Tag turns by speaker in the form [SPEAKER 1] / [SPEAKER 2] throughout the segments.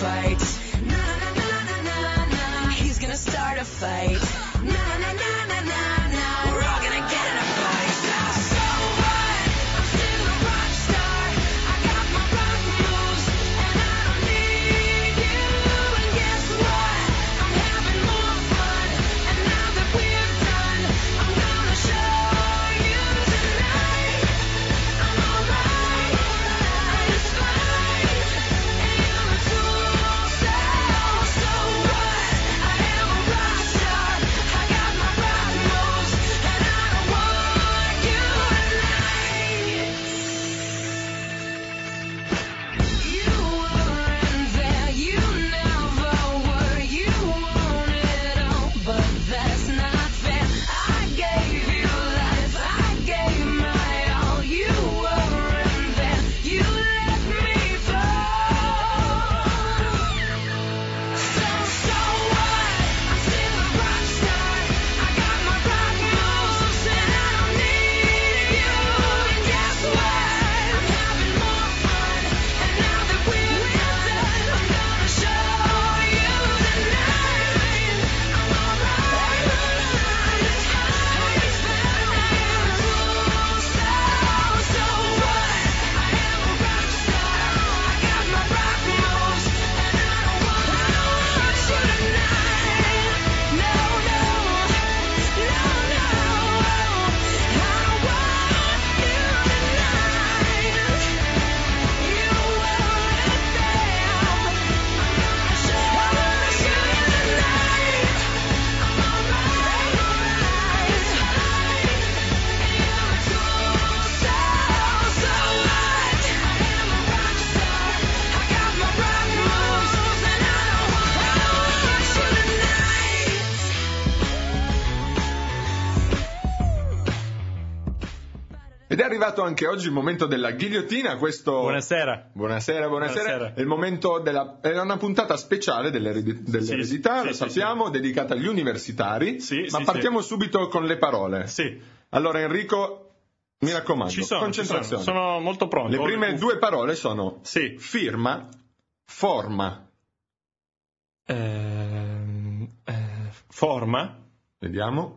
[SPEAKER 1] fight. Na na na na na na. He's gonna start a fight. Na na na na na na. We're all gonna get in a fight. So what? I'm still a rock star. I got my rock moves, and I don't need you. And guess what? I'm having more fun. And now that we're done, I'm gonna show you tonight. I'm alright. I'm just fine. And you're a tool. So what? I am a rock star. I got my rock moves, and I don't want you tonight. You weren't there, you never were. You want it all, but that's not fair. I gave you life, I gave my all. You weren't there, you let me fall. So what? I'm still a rock star. I got my rock moves, and I don't need you. And guess what? I'm having more fun. And now that we're done, I'm gonna show you tonight. I'm alright. I'm just fine. So what? I am a rock star. I got my rock moves, and I don't want you tonight. No, no, no, no. I don't want you tonight. You weren't there. I'm gonna show you tonight. I'm alright. It's fine. And you're a tool. So what? I am a rock star. I got my rock moves, and I don't want you tonight.
[SPEAKER 2] Ed è arrivato anche oggi il momento della ghigliottina, questo...
[SPEAKER 3] Buonasera.
[SPEAKER 2] Buonasera.
[SPEAKER 3] Buonasera.
[SPEAKER 2] È il momento è una puntata speciale dell'eredità,
[SPEAKER 3] sì,
[SPEAKER 2] lo
[SPEAKER 3] sì,
[SPEAKER 2] sappiamo, dedicata agli universitari,
[SPEAKER 3] Sì,
[SPEAKER 2] ma
[SPEAKER 3] sì,
[SPEAKER 2] partiamo subito con le parole.
[SPEAKER 3] Sì.
[SPEAKER 2] Allora Enrico, mi raccomando,
[SPEAKER 3] Ci sono,
[SPEAKER 2] concentrazione.
[SPEAKER 3] sono molto pronto.
[SPEAKER 2] Le prime due parole sono
[SPEAKER 3] Sì.
[SPEAKER 2] firma, forma.
[SPEAKER 3] Forma.
[SPEAKER 2] Vediamo.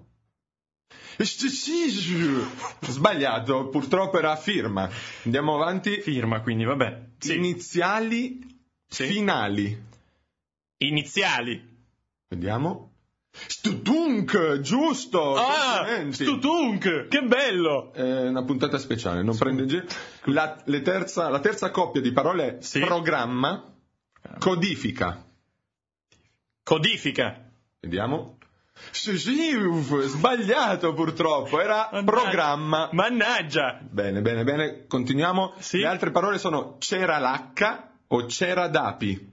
[SPEAKER 2] Sbagliato, purtroppo era firma. Andiamo avanti.
[SPEAKER 3] Firma, quindi, vabbè. Sì.
[SPEAKER 2] Iniziali,
[SPEAKER 3] Sì.
[SPEAKER 2] finali.
[SPEAKER 3] Iniziali.
[SPEAKER 2] Vediamo. Studunk, giusto. complimenti.
[SPEAKER 3] Stutunk, che bello.
[SPEAKER 2] È una puntata speciale, non prende in giro. La terza coppia di parole è
[SPEAKER 3] Sì.
[SPEAKER 2] programma, codifica.
[SPEAKER 3] Codifica.
[SPEAKER 2] Vediamo. Sbagliato purtroppo, era programma.
[SPEAKER 3] Mannaggia.
[SPEAKER 2] Bene, continuiamo.
[SPEAKER 3] Sì.
[SPEAKER 2] Le altre parole sono c'era l'H o c'era d'api.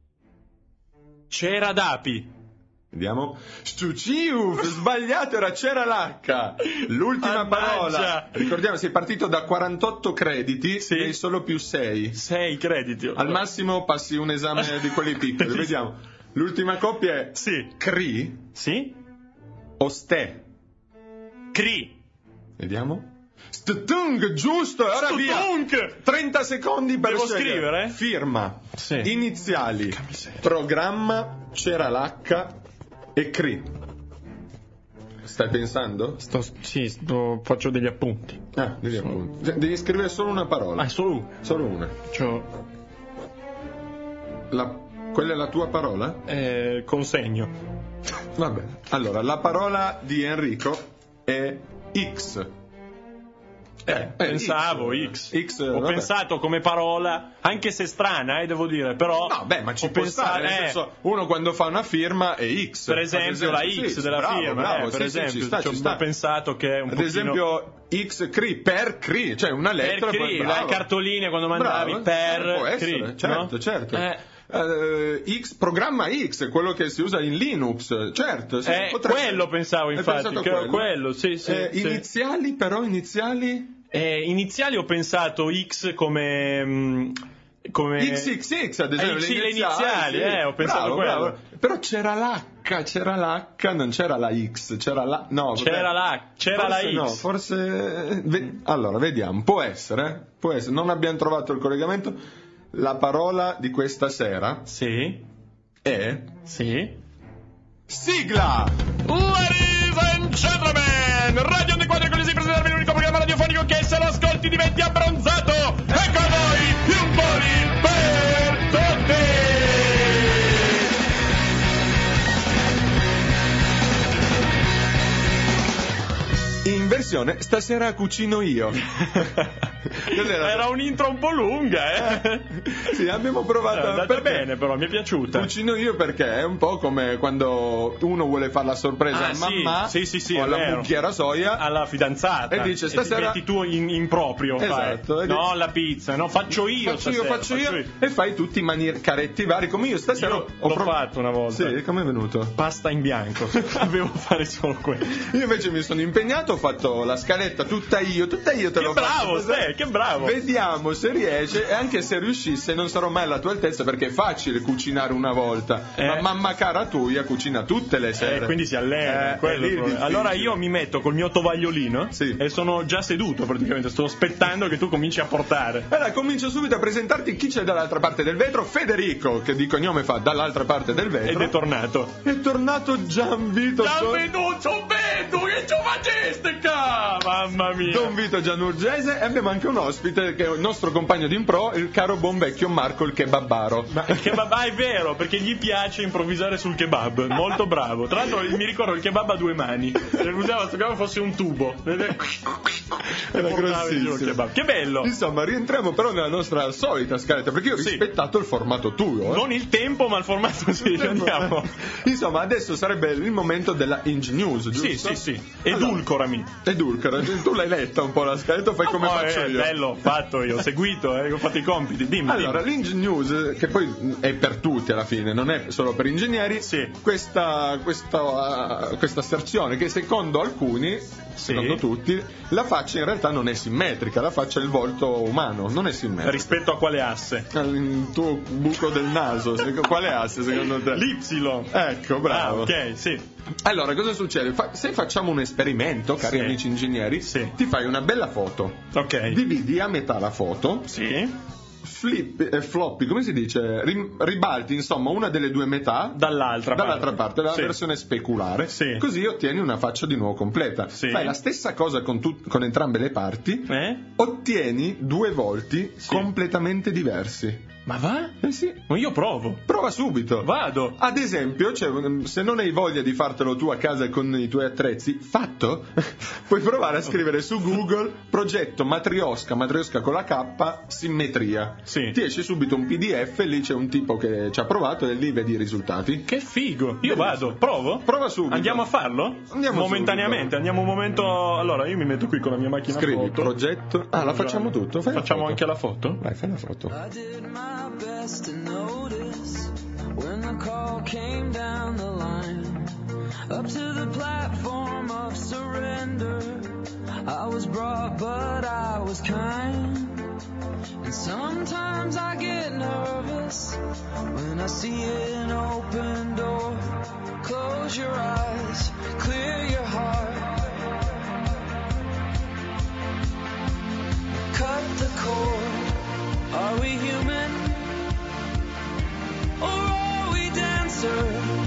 [SPEAKER 3] C'era d'api.
[SPEAKER 2] Vediamo. Sbagliato, era c'era l'H. L'ultima
[SPEAKER 3] Mannaggia.
[SPEAKER 2] parola. Ricordiamo, sei partito da 48 crediti
[SPEAKER 3] Sì.
[SPEAKER 2] e hai solo più 6.
[SPEAKER 3] 6 crediti.
[SPEAKER 2] Al massimo passi un esame di quelli piccoli. Vediamo. L'ultima coppia è
[SPEAKER 3] Sì.
[SPEAKER 2] cri
[SPEAKER 3] Sì.
[SPEAKER 2] o ste.
[SPEAKER 3] Cri.
[SPEAKER 2] Vediamo. Stutung, giusto, e ora via.
[SPEAKER 3] Stutunk.
[SPEAKER 2] 30 secondi per
[SPEAKER 3] Devo
[SPEAKER 2] scegliere.
[SPEAKER 3] scrivere?
[SPEAKER 2] Firma,
[SPEAKER 3] Sì.
[SPEAKER 2] iniziali,
[SPEAKER 3] miseria.
[SPEAKER 2] programma, c'era l'H e CRI. Stai pensando?
[SPEAKER 3] Faccio degli appunti.
[SPEAKER 2] Devi appunto. Devi scrivere solo una parola.
[SPEAKER 3] Ah, solo uno.
[SPEAKER 2] Solo una. Quella è la tua parola?
[SPEAKER 3] Consegno.
[SPEAKER 2] Va bene. Allora, la parola di Enrico è X.
[SPEAKER 3] Pensavo X. Ho
[SPEAKER 2] vabbè.
[SPEAKER 3] pensato come parola, anche se strana, devo dire, però.
[SPEAKER 2] No, beh, ma ci
[SPEAKER 3] ho
[SPEAKER 2] può
[SPEAKER 3] pensato-
[SPEAKER 2] stare, nel senso, uno quando fa una firma è X.
[SPEAKER 3] Per esempio, la X
[SPEAKER 2] sì,
[SPEAKER 3] della
[SPEAKER 2] bravo,
[SPEAKER 3] firma,
[SPEAKER 2] bravo,
[SPEAKER 3] per
[SPEAKER 2] sì, sì,
[SPEAKER 3] esempio,
[SPEAKER 2] ci sta,
[SPEAKER 3] ci
[SPEAKER 2] ci sta.
[SPEAKER 3] ho pensato che è un
[SPEAKER 2] Ad
[SPEAKER 3] pochino.
[SPEAKER 2] esempio X CRI per CRI, cioè una
[SPEAKER 3] per
[SPEAKER 2] lettera.
[SPEAKER 3] CRI,
[SPEAKER 2] bravo.
[SPEAKER 3] le cartoline quando mandavi
[SPEAKER 2] Bravo,
[SPEAKER 3] per
[SPEAKER 2] può essere,
[SPEAKER 3] CRI,
[SPEAKER 2] certo,
[SPEAKER 3] no?
[SPEAKER 2] certo. X, programma X, quello che si usa in Linux, certo. Sì, potrebbe-
[SPEAKER 3] quello pensavo,
[SPEAKER 2] Hai
[SPEAKER 3] infatti,
[SPEAKER 2] pensato a
[SPEAKER 3] che era quello, sì, sì.
[SPEAKER 2] Iniziali, però, iniziali?
[SPEAKER 3] Iniziali ho pensato X come
[SPEAKER 2] XXX, ad esempio.
[SPEAKER 3] sì, le iniziali,
[SPEAKER 2] sì.
[SPEAKER 3] ho pensato
[SPEAKER 2] Bravo,
[SPEAKER 3] quello.
[SPEAKER 2] bravo. Però c'era l'H, non c'era la X, c'era la... No, vabbè.
[SPEAKER 3] c'era la
[SPEAKER 2] Forse
[SPEAKER 3] X.
[SPEAKER 2] no, forse... Allora, vediamo, può essere, non abbiamo trovato il collegamento. La parola di questa sera
[SPEAKER 3] Sì.
[SPEAKER 2] è
[SPEAKER 3] Sì.
[SPEAKER 2] sigla!
[SPEAKER 3] Ladies and gentlemen, Radio Antiquario con i presentare l'unico programma radiofonico che se lo ascolti diventi abbronzato. Ecco a voi un voli per tutti.
[SPEAKER 2] In versione stasera cucino io.
[SPEAKER 3] Era un'intro un po' lunga,
[SPEAKER 2] Sì, abbiamo provato.
[SPEAKER 3] È andata
[SPEAKER 2] perché
[SPEAKER 3] bene, però mi è piaciuta.
[SPEAKER 2] cucino io perché è un po' come quando uno vuole fare la sorpresa a
[SPEAKER 3] sì,
[SPEAKER 2] mamma
[SPEAKER 3] sì,
[SPEAKER 2] o
[SPEAKER 3] è
[SPEAKER 2] alla
[SPEAKER 3] vero.
[SPEAKER 2] mucchiera soia.
[SPEAKER 3] Alla fidanzata
[SPEAKER 2] E dice, stasera-
[SPEAKER 3] ti metti tu in proprio.
[SPEAKER 2] Esatto,
[SPEAKER 3] fai.
[SPEAKER 2] e
[SPEAKER 3] No,
[SPEAKER 2] dice-
[SPEAKER 3] la pizza, no, faccio io
[SPEAKER 2] Faccio io e fai tutti i caretti vari come io stasera
[SPEAKER 3] Io l'ho fatto una volta.
[SPEAKER 2] Sì, com'è venuto?
[SPEAKER 3] Pasta in bianco. Avevo fare solo quello.
[SPEAKER 2] Io invece mi sono impegnato, ho fatto la scaletta tutta io te
[SPEAKER 3] Che
[SPEAKER 2] l'ho
[SPEAKER 3] bravo,
[SPEAKER 2] fatta.
[SPEAKER 3] che bravo.
[SPEAKER 2] Vediamo se riesce, e anche se riuscisse non sarò mai alla tua altezza perché è facile cucinare una volta, ma mamma cara tua cucina tutte le sere.
[SPEAKER 3] Quindi si allena, quello
[SPEAKER 2] è
[SPEAKER 3] è il
[SPEAKER 2] lì
[SPEAKER 3] problema.
[SPEAKER 2] difficile.
[SPEAKER 3] Allora io mi metto col mio tovagliolino
[SPEAKER 2] Sì.
[SPEAKER 3] e sono già seduto praticamente, sto aspettando che tu cominci a portare.
[SPEAKER 2] Allora comincio subito a presentarti chi c'è dall'altra parte del vetro. Federico, che di cognome fa dall'altra parte del vetro.
[SPEAKER 3] Ed è tornato.
[SPEAKER 2] È tornato Gianvito
[SPEAKER 3] Venuto Vedo, che ci faceste qua? Mamma mia.
[SPEAKER 2] Don Vito Gianurgese, e abbiamo anche un ospite che è il nostro compagno di impro, il caro buon vecchio Marco il kebabbaro.
[SPEAKER 3] Ma il kebab, è vero, perché gli piace improvvisare sul kebab, molto bravo. Tra l'altro mi ricordo il kebab a due mani, usava sto kebab fosse un tubo.
[SPEAKER 2] Era
[SPEAKER 3] Portava giù il
[SPEAKER 2] grossissimo.
[SPEAKER 3] kebab. Che bello!
[SPEAKER 2] Insomma, rientriamo però nella nostra solita scaletta, perché io ho
[SPEAKER 3] Sì.
[SPEAKER 2] rispettato il formato tuo.
[SPEAKER 3] Non il tempo, ma il formato sì, andiamo.
[SPEAKER 2] Insomma, adesso sarebbe il momento della Inge News, giusto?
[SPEAKER 3] Sì. Edulcorami.
[SPEAKER 2] Edulcora, tu l'hai letta un po' la scaletta, fai come faccio io.
[SPEAKER 3] Bello, fatto io, ho seguito, ho fatto i compiti. Dimmi.
[SPEAKER 2] Allora, l'Inge News, che poi è per tutti alla fine, non è solo per ingegneri,
[SPEAKER 3] Sì.
[SPEAKER 2] questa asserzione che secondo alcuni, secondo tutti, la faccia in realtà non è simmetrica, la faccia è il volto umano, non è simmetrica.
[SPEAKER 3] Rispetto a quale asse?
[SPEAKER 2] Il tuo buco del naso, quale asse secondo te?
[SPEAKER 3] L'Y.
[SPEAKER 2] Ecco, bravo.
[SPEAKER 3] Ah, ok, sì.
[SPEAKER 2] Allora, cosa succede? Se facciamo un esperimento, cari
[SPEAKER 3] Sì.
[SPEAKER 2] amici ingegneri,
[SPEAKER 3] Sì.
[SPEAKER 2] ti fai una bella foto,
[SPEAKER 3] Ok.
[SPEAKER 2] dividi a metà la foto,
[SPEAKER 3] Sì.
[SPEAKER 2] floppy, come si dice? Ribalti insomma una delle due metà
[SPEAKER 3] Dall'altra
[SPEAKER 2] parte, la
[SPEAKER 3] Sì.
[SPEAKER 2] versione speculare,
[SPEAKER 3] Sì.
[SPEAKER 2] così ottieni una faccia di nuovo completa.
[SPEAKER 3] Sì.
[SPEAKER 2] Fai la stessa cosa con entrambe le parti, ottieni due volti
[SPEAKER 3] Sì.
[SPEAKER 2] completamente diversi.
[SPEAKER 3] Ma va?
[SPEAKER 2] Eh sì,
[SPEAKER 3] Ma io provo.
[SPEAKER 2] prova subito.
[SPEAKER 3] Vado.
[SPEAKER 2] Ad esempio, se non hai voglia di fartelo tu a casa con i tuoi attrezzi, fatto, puoi provare a scrivere su Google progetto matriosca con la K, simmetria.
[SPEAKER 3] Sì.
[SPEAKER 2] Ti esce subito un PDF, lì c'è un tipo che ci ha provato e lì vedi i risultati.
[SPEAKER 3] Che figo. Io vado. Provo?
[SPEAKER 2] Prova subito.
[SPEAKER 3] Andiamo a farlo?
[SPEAKER 2] Andiamo
[SPEAKER 3] momentaneamente.
[SPEAKER 2] subito.
[SPEAKER 3] Andiamo un momento. Allora, io mi metto qui con la mia macchina
[SPEAKER 2] Scrivi
[SPEAKER 3] foto.
[SPEAKER 2] progetto. Ah, la facciamo tutto? Fai la
[SPEAKER 3] Facciamo
[SPEAKER 2] foto.
[SPEAKER 3] anche la foto?
[SPEAKER 2] Vai, fai la foto.
[SPEAKER 4] I did my best to notice when the call came down the line. Up to the platform of surrender, I was brought but I was kind. And sometimes I get nervous when I see an open door. Close your eyes, clear your heart. Cut the cord. Are we human? Or are we dancer?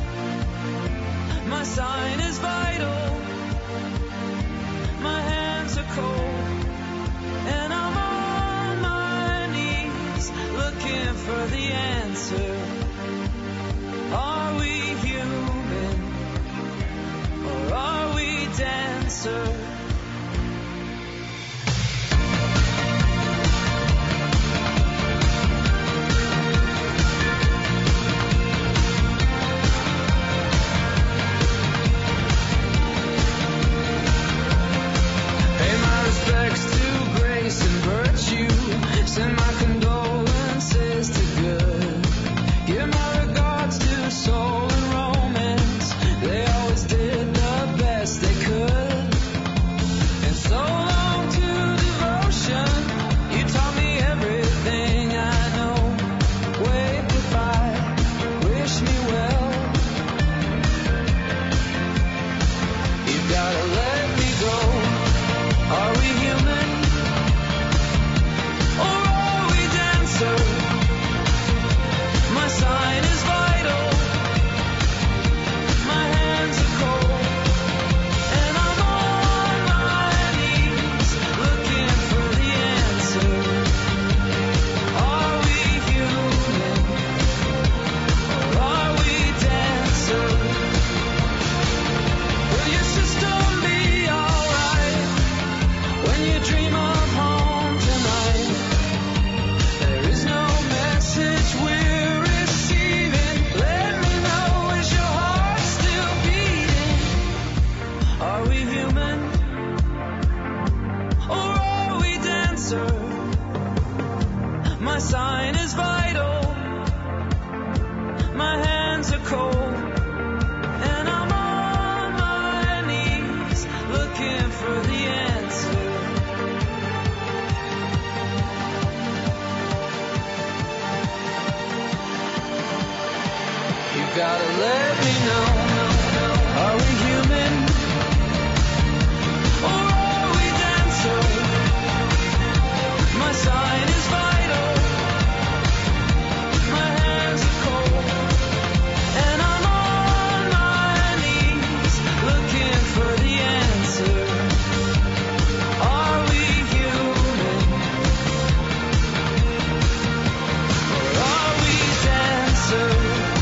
[SPEAKER 4] My sign is vital. My hands are cold. And I'm on my knees looking for the answer. Are we human? Or are we dancer? Pay my respects to grace and virtue. Send my condolences to good. Give my regards to soul and romance. They always did the best they could. sign is vital. My hands are cold, and I'm on my knees looking for the answer. You gotta let me know, are we human or are we dancer? My sign is vital, my hands are cold, and I'm on my knees looking for the answer. Are we human or are we dancer?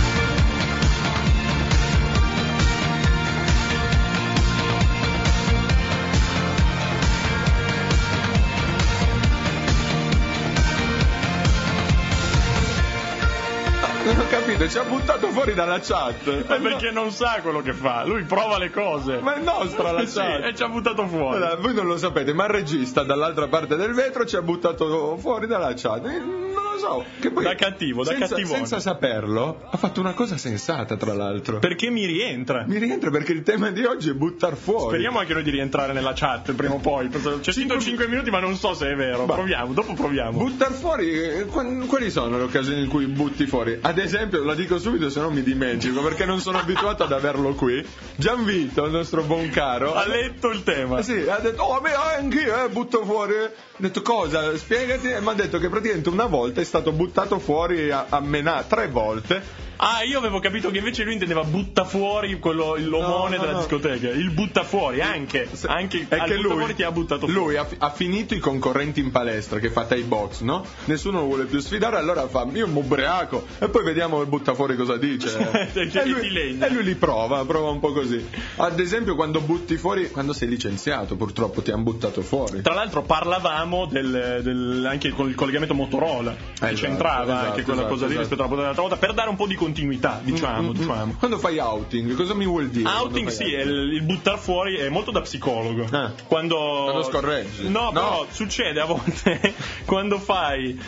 [SPEAKER 2] Non ho capito, ci ha buttato fuori dalla chat.
[SPEAKER 3] Perché non sa quello che fa, lui prova le cose.
[SPEAKER 2] Ma è nostra la
[SPEAKER 3] Sì,
[SPEAKER 2] chat.
[SPEAKER 3] e ci ha buttato fuori.
[SPEAKER 2] Allora, voi non lo sapete, ma il regista dall'altra parte del vetro ci ha buttato fuori dalla chat. Non lo so. Che poi,
[SPEAKER 3] Da cattivo, da cattivone.
[SPEAKER 2] senza saperlo, ha fatto una cosa sensata, tra l'altro.
[SPEAKER 3] Perché mi rientra.
[SPEAKER 2] Mi rientra perché il tema di oggi è buttar fuori.
[SPEAKER 3] Speriamo anche noi di rientrare nella chat prima o poi. C'è scritto 5 minuti, ma non so se è vero. Proviamo, dopo proviamo.
[SPEAKER 2] Buttar fuori, quali sono le occasioni in cui butti fuori? Ad esempio, la dico subito se no mi dimentico, perché non sono abituato ad averlo qui. Gianvito, il nostro buon caro,
[SPEAKER 3] Ha letto il tema.
[SPEAKER 2] sì, ha detto, oh, beh, anch'io butto fuori. Ho detto, cosa? Spiegati. E mi ha detto che praticamente una volta è stato buttato fuori a menà 3 volte.
[SPEAKER 3] Ah, io avevo capito che invece lui intendeva butta fuori l'omone
[SPEAKER 2] No,
[SPEAKER 3] della
[SPEAKER 2] no.
[SPEAKER 3] discoteca. Il butta fuori, anche
[SPEAKER 2] È
[SPEAKER 3] al
[SPEAKER 2] che
[SPEAKER 3] butta fuori ti ha buttato fuori.
[SPEAKER 2] lui ha finito i concorrenti in palestra che fa Thai box, no? Nessuno lo vuole più sfidare, allora fa io mi ubriaco e poi vediamo il butta fuori cosa dice.
[SPEAKER 3] Che ti legna.
[SPEAKER 2] E lui li prova un po' così. Ad esempio quando butti fuori, quando sei licenziato purtroppo ti hanno buttato fuori.
[SPEAKER 3] Tra l'altro parlavamo anche con il collegamento Motorola, che c'entrava anche quella cosa lì rispetto alla dell'altra volta, per dare un po' di continuità, diciamo.
[SPEAKER 2] Quando fai outing, cosa mi vuol dire?
[SPEAKER 3] Outing sì, il buttar fuori è molto da psicologo.
[SPEAKER 2] Quando scorreggi.
[SPEAKER 3] No, però succede a volte quando fai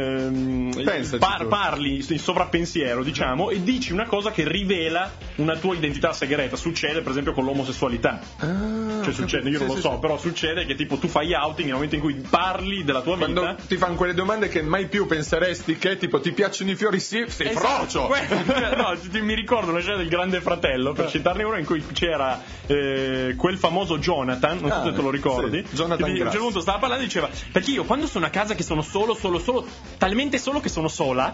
[SPEAKER 3] parli in sovrappensiero, diciamo, e dici una cosa che rivela una tua identità segreta. Succede per esempio con l'omosessualità. Cioè succede, io non lo so, però succede che tipo tu fai outing nel momento in cui parli della tua vita.
[SPEAKER 2] Quando ti fanno quelle domande che mai più penseresti che tipo ti piacciono i fiori, sì, sei frocio.
[SPEAKER 3] No, mi ricordo una scena del Grande Fratello, per citarne uno, in cui c'era quel famoso Jonathan, non so se te lo ricordi,
[SPEAKER 2] sì, Jonathan
[SPEAKER 3] che a un certo punto stava parlando e diceva: perché io quando sono a casa che sono solo, talmente solo che sono sola,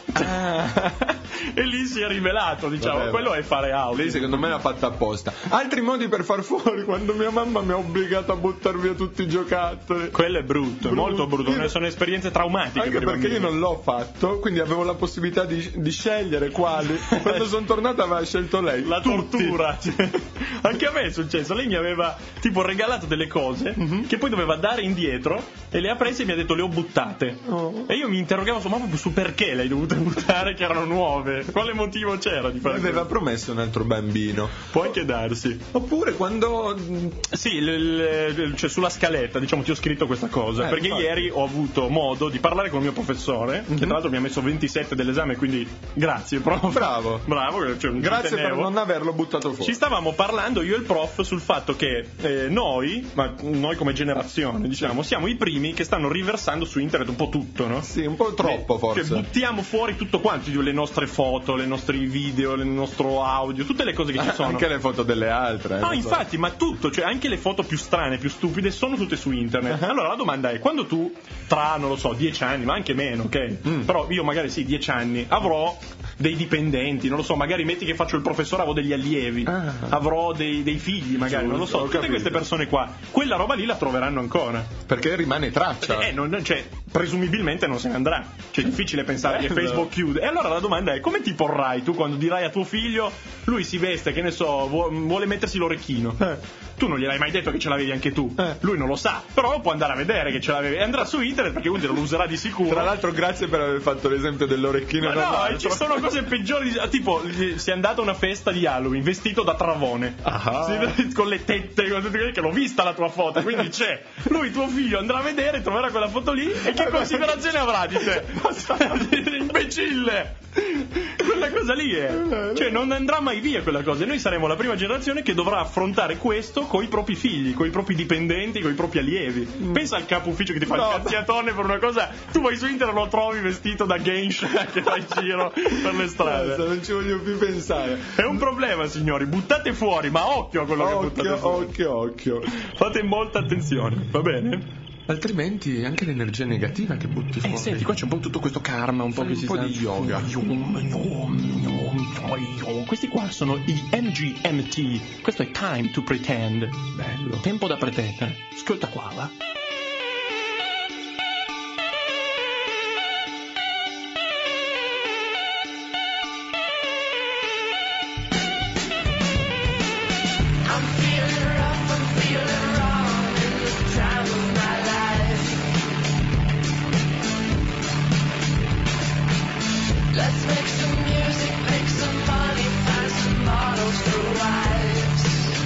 [SPEAKER 3] e lì si è rivelato, diciamo.
[SPEAKER 2] Vabbè,
[SPEAKER 3] quello è fare out.
[SPEAKER 2] Lei secondo me l'ha fatta apposta. Altri modi per far fuori, quando mia mamma mi ha obbligato a buttare via tutti i giocattoli.
[SPEAKER 3] Quello è brutto, è molto brutto. Sono esperienze traumatiche.
[SPEAKER 2] Anche
[SPEAKER 3] per i
[SPEAKER 2] perché io
[SPEAKER 3] bambini.
[SPEAKER 2] non l'ho fatto, quindi avevo la possibilità di scegliere quali. Quando sono tornato aveva scelto lei.
[SPEAKER 3] La tortura. Anche a me è successo. Lei mi aveva tipo regalato delle cose che poi doveva dare indietro, e le ha prese e mi ha detto le ho buttate. E io mi interrogavo su perché le hai dovute buttare, che erano nuove. Quale motivo c'era di fare
[SPEAKER 2] Aveva
[SPEAKER 3] questo?
[SPEAKER 2] promesso un altro bambino.
[SPEAKER 3] Può anche darsi.
[SPEAKER 2] Oppure quando
[SPEAKER 3] Sì, cioè sulla scaletta, diciamo, ti ho scritto questa cosa perché
[SPEAKER 2] infatti.
[SPEAKER 3] ieri ho avuto modo di parlare con il mio professore, che tra l'altro mi ha messo 27 dell'esame, quindi grazie prof.
[SPEAKER 2] Bravo.
[SPEAKER 3] Cioè,
[SPEAKER 2] Grazie
[SPEAKER 3] ci
[SPEAKER 2] per
[SPEAKER 3] tenevo.
[SPEAKER 2] non averlo buttato fuori.
[SPEAKER 3] Ci stavamo parlando io e il prof sul fatto che noi come generazione, diciamo, siamo i primi che stanno riversando su internet un po' tutto, no?
[SPEAKER 2] Sì, un po' troppo forse.
[SPEAKER 3] Cioè buttiamo fuori tutto quanto, le nostre foto, i nostri video, il nostro audio, tutte le cose che ci sono.
[SPEAKER 2] Anche le foto delle altre.
[SPEAKER 3] No,
[SPEAKER 2] lo so.
[SPEAKER 3] infatti, ma tutto, cioè anche le foto più strane, più stupide, sono tutte su internet. Allora la domanda è: quando tu, tra, non lo so, 10 anni, ma anche meno, ok? Però io magari sì, 10 anni, avrò dei dipendenti, non lo so, magari metti che faccio il professore, avrò degli allievi, avrò dei figli, magari, non lo so,
[SPEAKER 2] ho
[SPEAKER 3] tutte
[SPEAKER 2] capito.
[SPEAKER 3] queste persone qua, quella roba lì la troveranno ancora.
[SPEAKER 2] Perché rimane traccia.
[SPEAKER 3] Cioè, presumibilmente non se ne andrà. Cioè, è difficile pensare che Facebook chiude. E allora la domanda è: come ti porrai tu quando dirai a tuo figlio, lui si veste, che ne so, vuole mettersi l'orecchino? Tu non gliel'hai mai detto che ce l'avevi anche tu. Lui non lo sa, però può andare a vedere che ce l'avevi e andrà su internet, perché quindi lo userà di sicuro.
[SPEAKER 2] Tra l'altro grazie per aver fatto l'esempio dell'orecchino.
[SPEAKER 3] Ma no, ci sono cose cose peggiori, tipo si è andato a una festa di Halloween vestito da Travone. Con le tette, che l'ho vista la tua foto, quindi c'è. Lui, tuo figlio, andrà a vedere, troverà quella foto lì e che considerazione avrà di te? Imbecille! Quella cosa lì è. Cioè non andrà mai via quella cosa. E noi saremo la prima generazione che dovrà affrontare questo coi propri figli, coi propri dipendenti, coi propri allievi. Pensa al capo ufficio che ti fa il cazziatone per una cosa. Tu vai su internet e lo trovi vestito da Gensha che fa in giro per le strade.
[SPEAKER 2] Non ci voglio più pensare.
[SPEAKER 3] È un problema, signori. Buttate fuori, ma occhio a quello che buttate fuori.
[SPEAKER 2] Occhio.
[SPEAKER 3] Fate molta attenzione, va bene?
[SPEAKER 2] Altrimenti anche l'energia negativa che butti fuori.
[SPEAKER 3] Senti, qua c'è un po' tutto questo karma, un po' che si
[SPEAKER 2] po' di yoga.
[SPEAKER 3] Questi qua sono i MGMT. Questo è Time to Pretend.
[SPEAKER 2] Bello.
[SPEAKER 3] Tempo da pretendere. Ascolta qua, va.
[SPEAKER 1] Let's make some music, make some money, find some models for wives.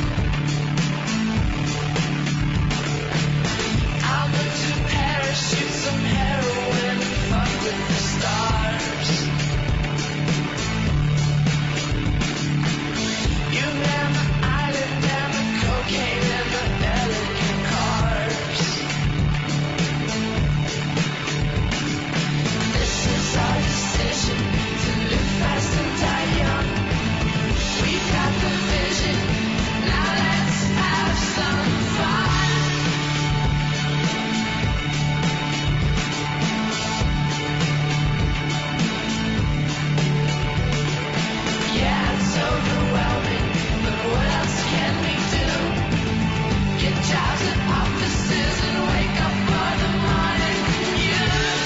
[SPEAKER 1] I'll move to Paris, shoot some heroin, and fuck with the stars. You man the island and the cocaine and the elegant cars. This is our decision. Fast and die young. We've got the vision. Now let's have some fun. Yeah, it's overwhelming, but what else can we do? Get jobs at offices and wake up for the morning commute.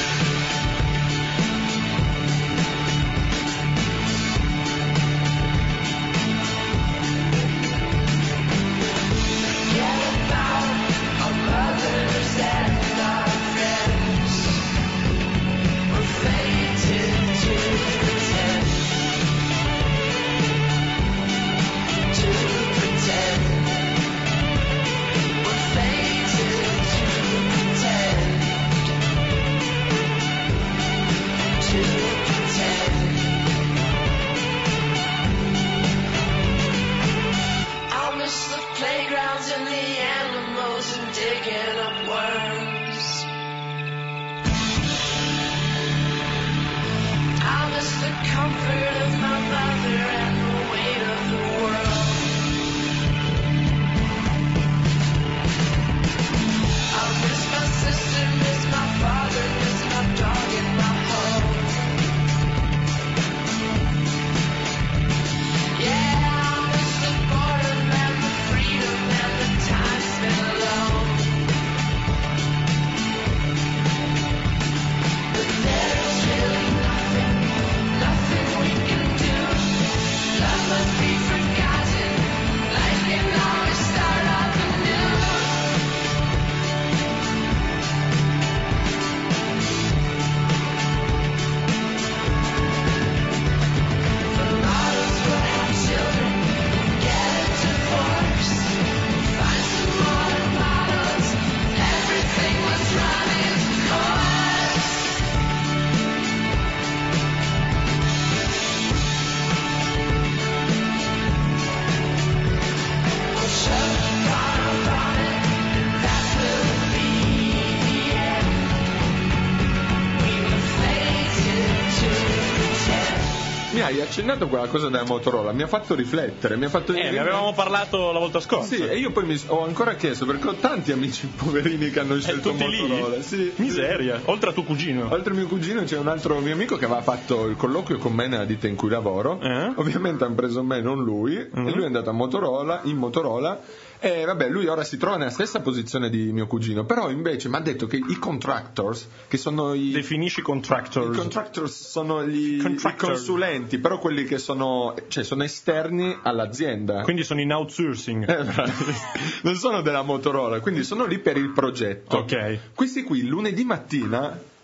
[SPEAKER 2] Hai accennato quella cosa della Motorola, mi ha fatto riflettere, mi ha fatto
[SPEAKER 3] ne avevamo parlato la volta scorsa.
[SPEAKER 2] Sì, e io poi ho ancora chiesto, perché ho tanti amici poverini che hanno scelto
[SPEAKER 3] tutti
[SPEAKER 2] Motorola.
[SPEAKER 3] Lì?
[SPEAKER 2] Sì,
[SPEAKER 3] miseria, oltre a tuo cugino.
[SPEAKER 2] Oltre a mio cugino c'è un altro mio amico che aveva fatto il colloquio con me nella ditta in cui lavoro. Ovviamente hanno preso me, non lui, e lui è andato in Motorola. E vabbè, lui ora si trova nella stessa posizione di mio cugino, però invece mi ha detto che i contractors, che sono i...
[SPEAKER 3] Definisci contractors.
[SPEAKER 2] I contractors sono i consulenti, però quelli che sono esterni all'azienda.
[SPEAKER 3] Quindi sono in outsourcing.
[SPEAKER 2] Non sono della Motorola, quindi sono lì per il progetto.
[SPEAKER 3] Ok.
[SPEAKER 2] Questi qui lunedì mattina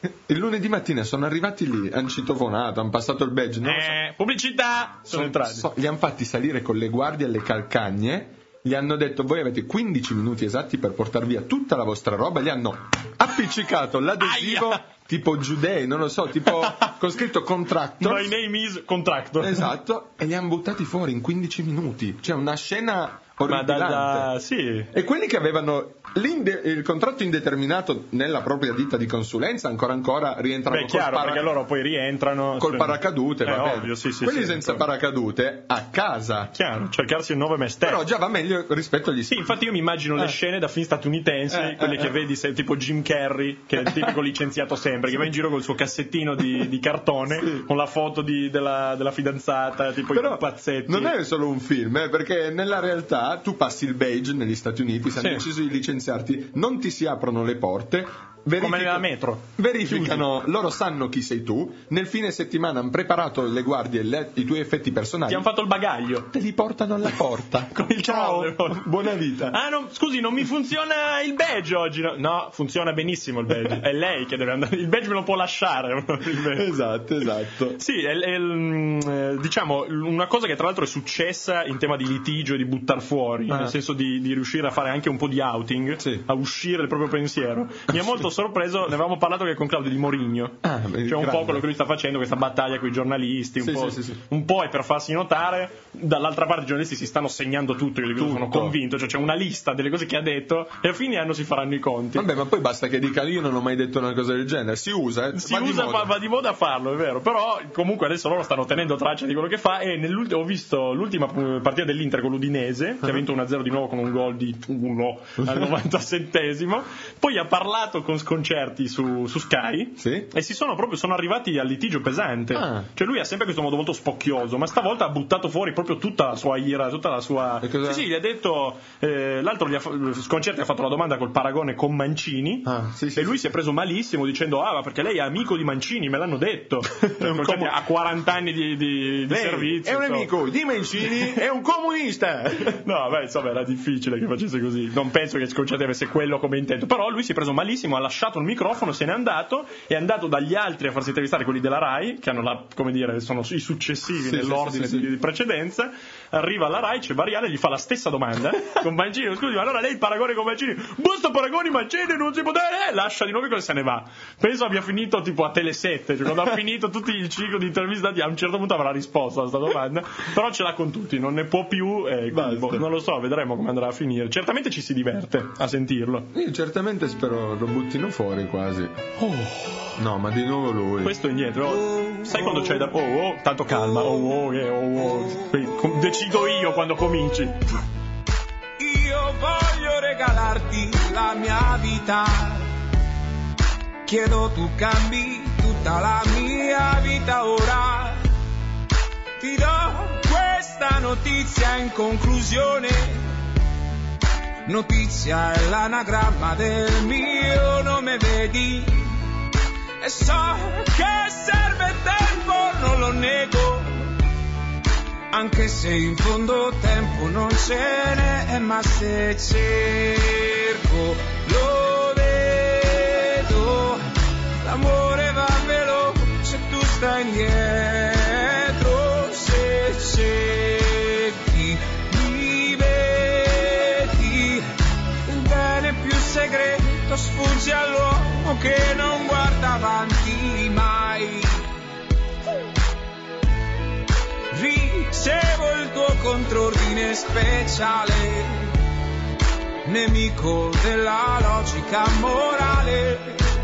[SPEAKER 2] il lunedì mattina sono arrivati lì, hanno citofonato, hanno passato il badge, non lo so.
[SPEAKER 3] Pubblicità! Sono entrati.
[SPEAKER 2] Li hanno fatti salire con le guardie alle calcagne, gli hanno detto voi avete 15 minuti esatti per portar via tutta la vostra roba, gli hanno appiccicato l'adesivo tipo giudei, non lo so, tipo con scritto contractor.
[SPEAKER 3] My name is contractor.
[SPEAKER 2] Esatto, e li hanno buttati fuori in 15 minuti. Cioè una scena orripilante.
[SPEAKER 3] Sì.
[SPEAKER 2] E quelli che avevano il contratto indeterminato nella propria ditta di consulenza ancora rientrano.
[SPEAKER 3] Beh, chiaro, perché loro poi rientrano
[SPEAKER 2] col paracadute, va bene.
[SPEAKER 3] Ovvio, sì,
[SPEAKER 2] quelli senza paracadute a casa.
[SPEAKER 3] Chiaro, cercarsi un nuovo mestiere.
[SPEAKER 2] Però già va meglio rispetto agli
[SPEAKER 3] Sì, infatti io mi immagino le scene da film statunitensi, quelle che vedi, tipo Jim Carrey, che è il tipico licenziato sempre, che va in giro col suo cassettino di cartone con la foto della fidanzata, tipo i pazzetti.
[SPEAKER 2] Non è solo un film, perché nella realtà tu passi il badge negli Stati Uniti, se hanno deciso di licenziarti, non ti si aprono le porte.
[SPEAKER 3] Come nella metro.
[SPEAKER 2] Verificano, loro sanno chi sei tu. Nel fine settimana hanno preparato le guardie i tuoi effetti personali.
[SPEAKER 3] Ti hanno fatto il bagaglio.
[SPEAKER 2] Te li portano alla porta.
[SPEAKER 3] Con il ciao.
[SPEAKER 2] Buona vita.
[SPEAKER 3] Scusi, non mi funziona il badge oggi. No, funziona benissimo il badge. È lei che deve andare. Il badge me lo può lasciare.
[SPEAKER 2] Esatto.
[SPEAKER 3] Sì, diciamo una cosa che tra l'altro è successa in tema di litigio e di buttar fuori, nel senso di riuscire a fare anche un po' di outing, a uscire il proprio pensiero. Mi ha molto sorpreso, ne avevamo parlato anche con Claudio Di Morigno, cioè un po' quello che lui sta facendo, questa battaglia con i giornalisti, un po' è per farsi notare, dall'altra parte i giornalisti si stanno segnando tutto, io sono convinto, cioè c'è una lista delle cose che ha detto e a fine anno si faranno i conti.
[SPEAKER 2] Vabbè, ma poi basta che dica io non ho mai detto una cosa del genere, si usa,
[SPEAKER 3] va di moda a farlo, è vero, però comunque adesso loro stanno tenendo traccia di quello che fa e ho visto l'ultima partita dell'Inter con l'Udinese, che ha vinto 1-0 di nuovo con un gol di 1 al 97esimo, poi ha parlato con sconcerti su Sky e sono arrivati al litigio pesante, cioè lui ha sempre questo modo molto spocchioso, ma stavolta ha buttato fuori proprio tutta la sua ira, tutta la sua gli ha detto l'altro Sconcerti ha fatto la domanda col paragone con Mancini e lui si è preso malissimo dicendo ma perché lei è amico di Mancini, me l'hanno detto. Sconcerti ha 40 anni di servizio,
[SPEAKER 2] è un amico di Mancini, è un comunista.
[SPEAKER 3] No, beh, insomma era difficile che facesse così, non penso che Sconcerti avesse quello come intento, però lui si è preso malissimo, ha lasciato il microfono, se n'è andato, è andato dagli altri a farsi intervistare, quelli della Rai, che hanno sono i successivi nell'ordine di precedenza. Arriva alla Rai, c'è Variale, gli fa la stessa domanda con Mancini, scusi, ma allora lei il paragone con Mancini, basta paragoni Mancini, non si può dare, lascia di nuovo e se ne va. Penso abbia finito tipo a Tele7, cioè quando ha finito tutto il ciclo di intervistati a un certo punto avrà risposto a questa domanda, però ce l'ha con tutti, non ne può più, non lo so, vedremo come andrà a finire. Certamente ci si diverte a sentirlo.
[SPEAKER 2] Io certamente spero lo buttino fuori quasi. No, ma di nuovo lui.
[SPEAKER 3] Questo è indietro. Sai quando c'è da tanto calma. Decido io quando cominci.
[SPEAKER 5] Io voglio regalarti la mia vita. Chiedo tu cambi tutta la mia vita ora. Ti do questa notizia in conclusione. Notizia è l'anagramma del mio nome, vedi? E so che serve tempo, non lo nego, anche se in fondo tempo non ce n'è, ma se cerco lo vedo, l'amore va veloce, tu stai indietro, se cerchi mi vedi, il bene più segreto sfugge all'uomo che non guarda avanti mai. Ricevo il tuo contrordine speciale, nemico della logica morale,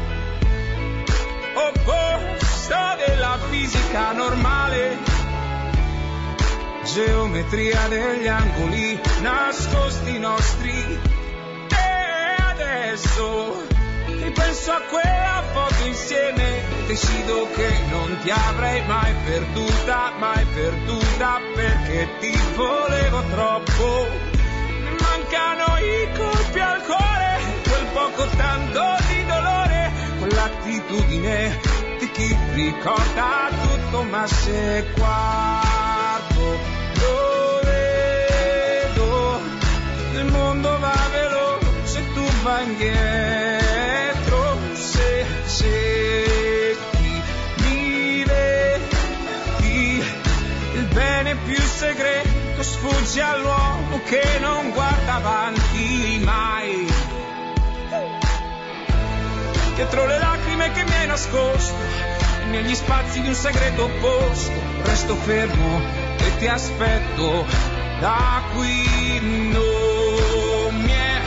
[SPEAKER 5] opposto della fisica normale, geometria degli angoli nascosti nostri. E adesso ripenso a quella foto insieme, decido che non ti avrei mai perduta, perché ti volevo troppo. Mancano i colpi al cuore, quel poco tanto di dolore, quell'attitudine di chi ricorda tutto ma se quarto lo vedo, il mondo va veloce, tu vai indietro, se sfugge all'uomo che non guarda avanti mai. Dietro le lacrime che mi hai nascosto e negli spazi di un segreto opposto, resto fermo e ti aspetto. Da qui non mi è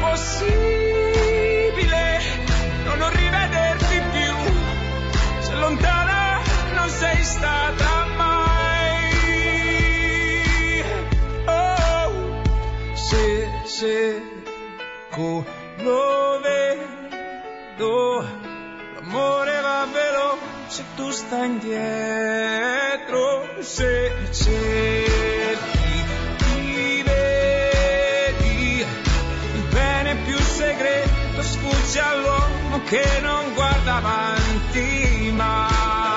[SPEAKER 5] possibile non rivederti più, se lontana non sei stata mai. Oh, se cerco lo vedo, l'amore va veloce, tu stai indietro. Se cerchi ti vedi, il bene più segreto sfugge all'uomo che non guarda avanti mai.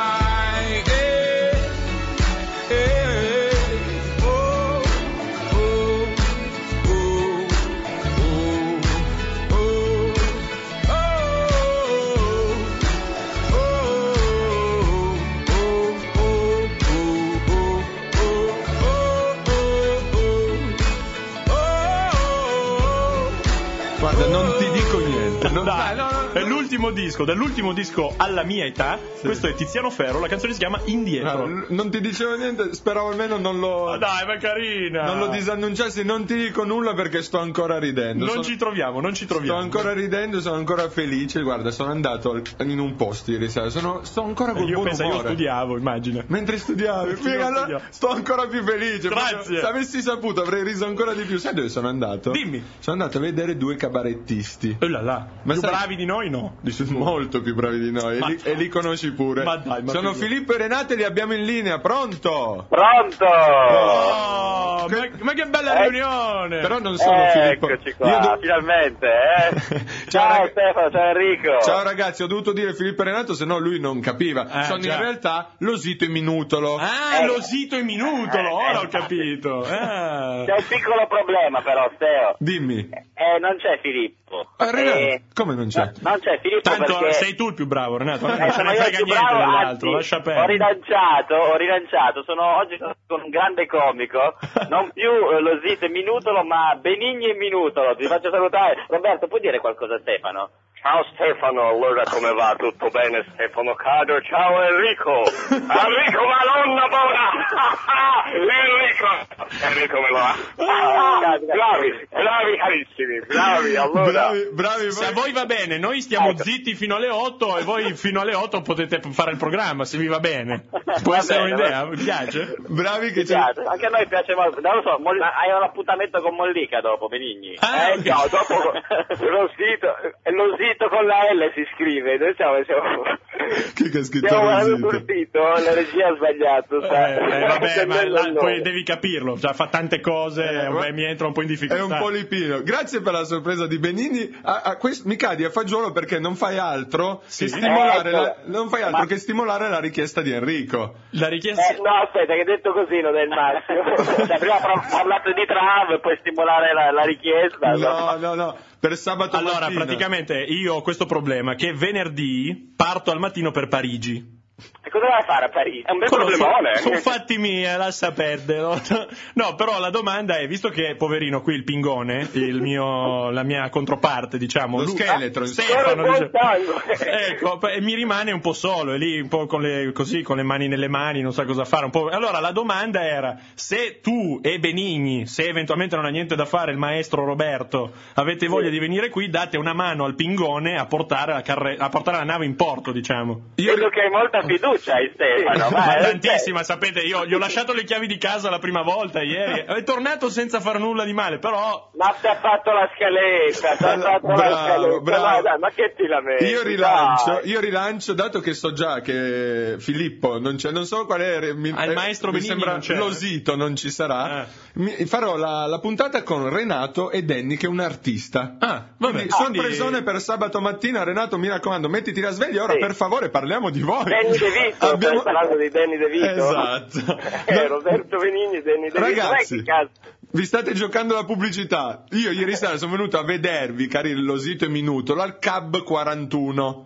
[SPEAKER 2] Guarda, non ti dico niente.
[SPEAKER 3] Dai, è l'ultimo disco, dell'ultimo disco alla mia età. Questo è Tiziano Ferro, la canzone si chiama Indietro.
[SPEAKER 2] Non ti dicevo niente, speravo almeno non lo...
[SPEAKER 3] Dai, ma carina!
[SPEAKER 2] Non lo disannunciassi, non ti dico nulla perché sto ancora ridendo.
[SPEAKER 3] Non ci troviamo.
[SPEAKER 2] Sto ancora ridendo, sono ancora felice. Guarda, sono andato in un posto ieri sera, sto ancora col buon umore.
[SPEAKER 3] Io studiavo, immagina.
[SPEAKER 2] Mentre studiavi, allora sto ancora più felice.
[SPEAKER 3] Grazie.
[SPEAKER 2] Se avessi saputo avrei riso ancora di più. Sai dove sono andato?
[SPEAKER 3] Dimmi.
[SPEAKER 2] Sono andato a vedere 2 cabarettisti.
[SPEAKER 3] Ma più bravi di noi no?
[SPEAKER 2] Molto più bravi di noi, e li conosci pure. Sono Filippo e Renato e li abbiamo in linea. Pronto?
[SPEAKER 6] Pronto?
[SPEAKER 3] Oh, ma che bella riunione!
[SPEAKER 2] Però non sono Filippo.
[SPEAKER 6] Eccoci qua, finalmente, Ciao Stefano, ciao Enrico.
[SPEAKER 2] Ciao ragazzi, ho dovuto dire Filippo e Renato, se no lui non capiva. Sono
[SPEAKER 3] già.
[SPEAKER 2] in realtà Losito e Minutolo.
[SPEAKER 3] Losito e Minutolo, ora ho capito.
[SPEAKER 6] C'è un piccolo problema però, Steo.
[SPEAKER 2] Dimmi.
[SPEAKER 6] Non c'è Filippo.
[SPEAKER 2] Renato, come non c'è?
[SPEAKER 6] Non c'è Filippo.
[SPEAKER 3] Tanto
[SPEAKER 6] perché
[SPEAKER 3] sei tu il più bravo, Renato. Non
[SPEAKER 6] sono
[SPEAKER 3] ne
[SPEAKER 6] io il
[SPEAKER 3] frega
[SPEAKER 6] più
[SPEAKER 3] niente
[SPEAKER 6] bravo,
[SPEAKER 3] dell'altro,
[SPEAKER 6] anzi,
[SPEAKER 3] lascia
[SPEAKER 6] ho
[SPEAKER 3] perdere.
[SPEAKER 6] rilanciato, oggi sono con un grande comico, non più Losito e Minutolo, ma Benigni e Minutolo. Ti faccio salutare. Roberto, puoi dire qualcosa a Stefano?
[SPEAKER 7] Ciao Stefano, allora come va? Tutto bene Stefano caro? Ciao Enrico! Enrico Madonna buona! Enrico me lo ha! Bravi carissimi, bravi allora!
[SPEAKER 2] Bravi.
[SPEAKER 3] Se a voi va bene, noi stiamo zitti fino alle 8 e voi fino alle 8 potete fare il programma, se vi va bene. Può essere un'idea? Mi piace?
[SPEAKER 2] Bravi che
[SPEAKER 6] c'è. Anche a noi piace molto. Non lo so, hai un appuntamento con Mollica dopo, Benigni.
[SPEAKER 3] Okay.
[SPEAKER 6] No, dopo Losito con la L si scrive. Noi siamo
[SPEAKER 2] Chi che ha scritto
[SPEAKER 6] stiamo guardando
[SPEAKER 2] Losito?
[SPEAKER 6] sul sito, la regia ha sbagliato.
[SPEAKER 3] Vabbè, ma poi devi capirlo, cioè, fa tante cose, mi entra un po' in difficoltà.
[SPEAKER 2] È un polipino. Grazie per la sorpresa di Benigni. Mi cadi a fagiolo perché non fai altro che stimolare che stimolare la richiesta di Enrico.
[SPEAKER 3] La richiesta?
[SPEAKER 6] No, aspetta, che detto così non è il massimo. Cioè, prima parlato di Trav e poi stimolare la richiesta.
[SPEAKER 2] No. Per sabato
[SPEAKER 3] allora,
[SPEAKER 2] mattina.
[SPEAKER 3] praticamente io ho questo problema, che venerdì parto al mattino per Parigi.
[SPEAKER 6] E cosa vai a fare a Parigi? È un bel problemone.
[SPEAKER 3] Sono fatti miei, lascia perdere. No, però la domanda è, visto che poverino qui il pingone, la mia controparte, diciamo,
[SPEAKER 2] lo scheletro,
[SPEAKER 3] Stefano, ecco, mi rimane un po' solo, è lì un po' con le mani nelle mani, non sa cosa fare, un po'. Allora la domanda era: se tu e Benigni, se eventualmente non ha niente da fare il maestro Roberto, avete voglia di venire qui, date una mano al pingone a portare la nave in porto, diciamo.
[SPEAKER 6] Io vedo che hai molta fiducia in Stefano.
[SPEAKER 3] Ma tantissima, sapete, io gli ho lasciato le chiavi di casa la prima volta ieri, è tornato senza fare nulla di male, però...
[SPEAKER 6] Ma ti ha fatto la scaletta,
[SPEAKER 2] bravo.
[SPEAKER 6] Ma che ti lamenti?
[SPEAKER 2] Io rilancio, dato che so già che Filippo non c'è, non so qual è...
[SPEAKER 3] il maestro
[SPEAKER 2] mi
[SPEAKER 3] Benigni
[SPEAKER 2] sembra
[SPEAKER 3] non c'è.
[SPEAKER 2] Losito non ci sarà. Farò la puntata con Renato e Danny, che è un artista.
[SPEAKER 3] Vabbè,
[SPEAKER 2] sorpresone per sabato mattina. Renato, mi raccomando, mettiti la sveglia ora, per favore, parliamo di voi.
[SPEAKER 6] Danny De Vito, stai parlando di Danny De Vito?
[SPEAKER 2] Esatto.
[SPEAKER 6] Roberto Benigni, Danny De Vito.
[SPEAKER 2] Ragazzi, vi state giocando la pubblicità. Io ieri sera sono venuto a vedervi, cari Losito e Minutolo, al Cab 41.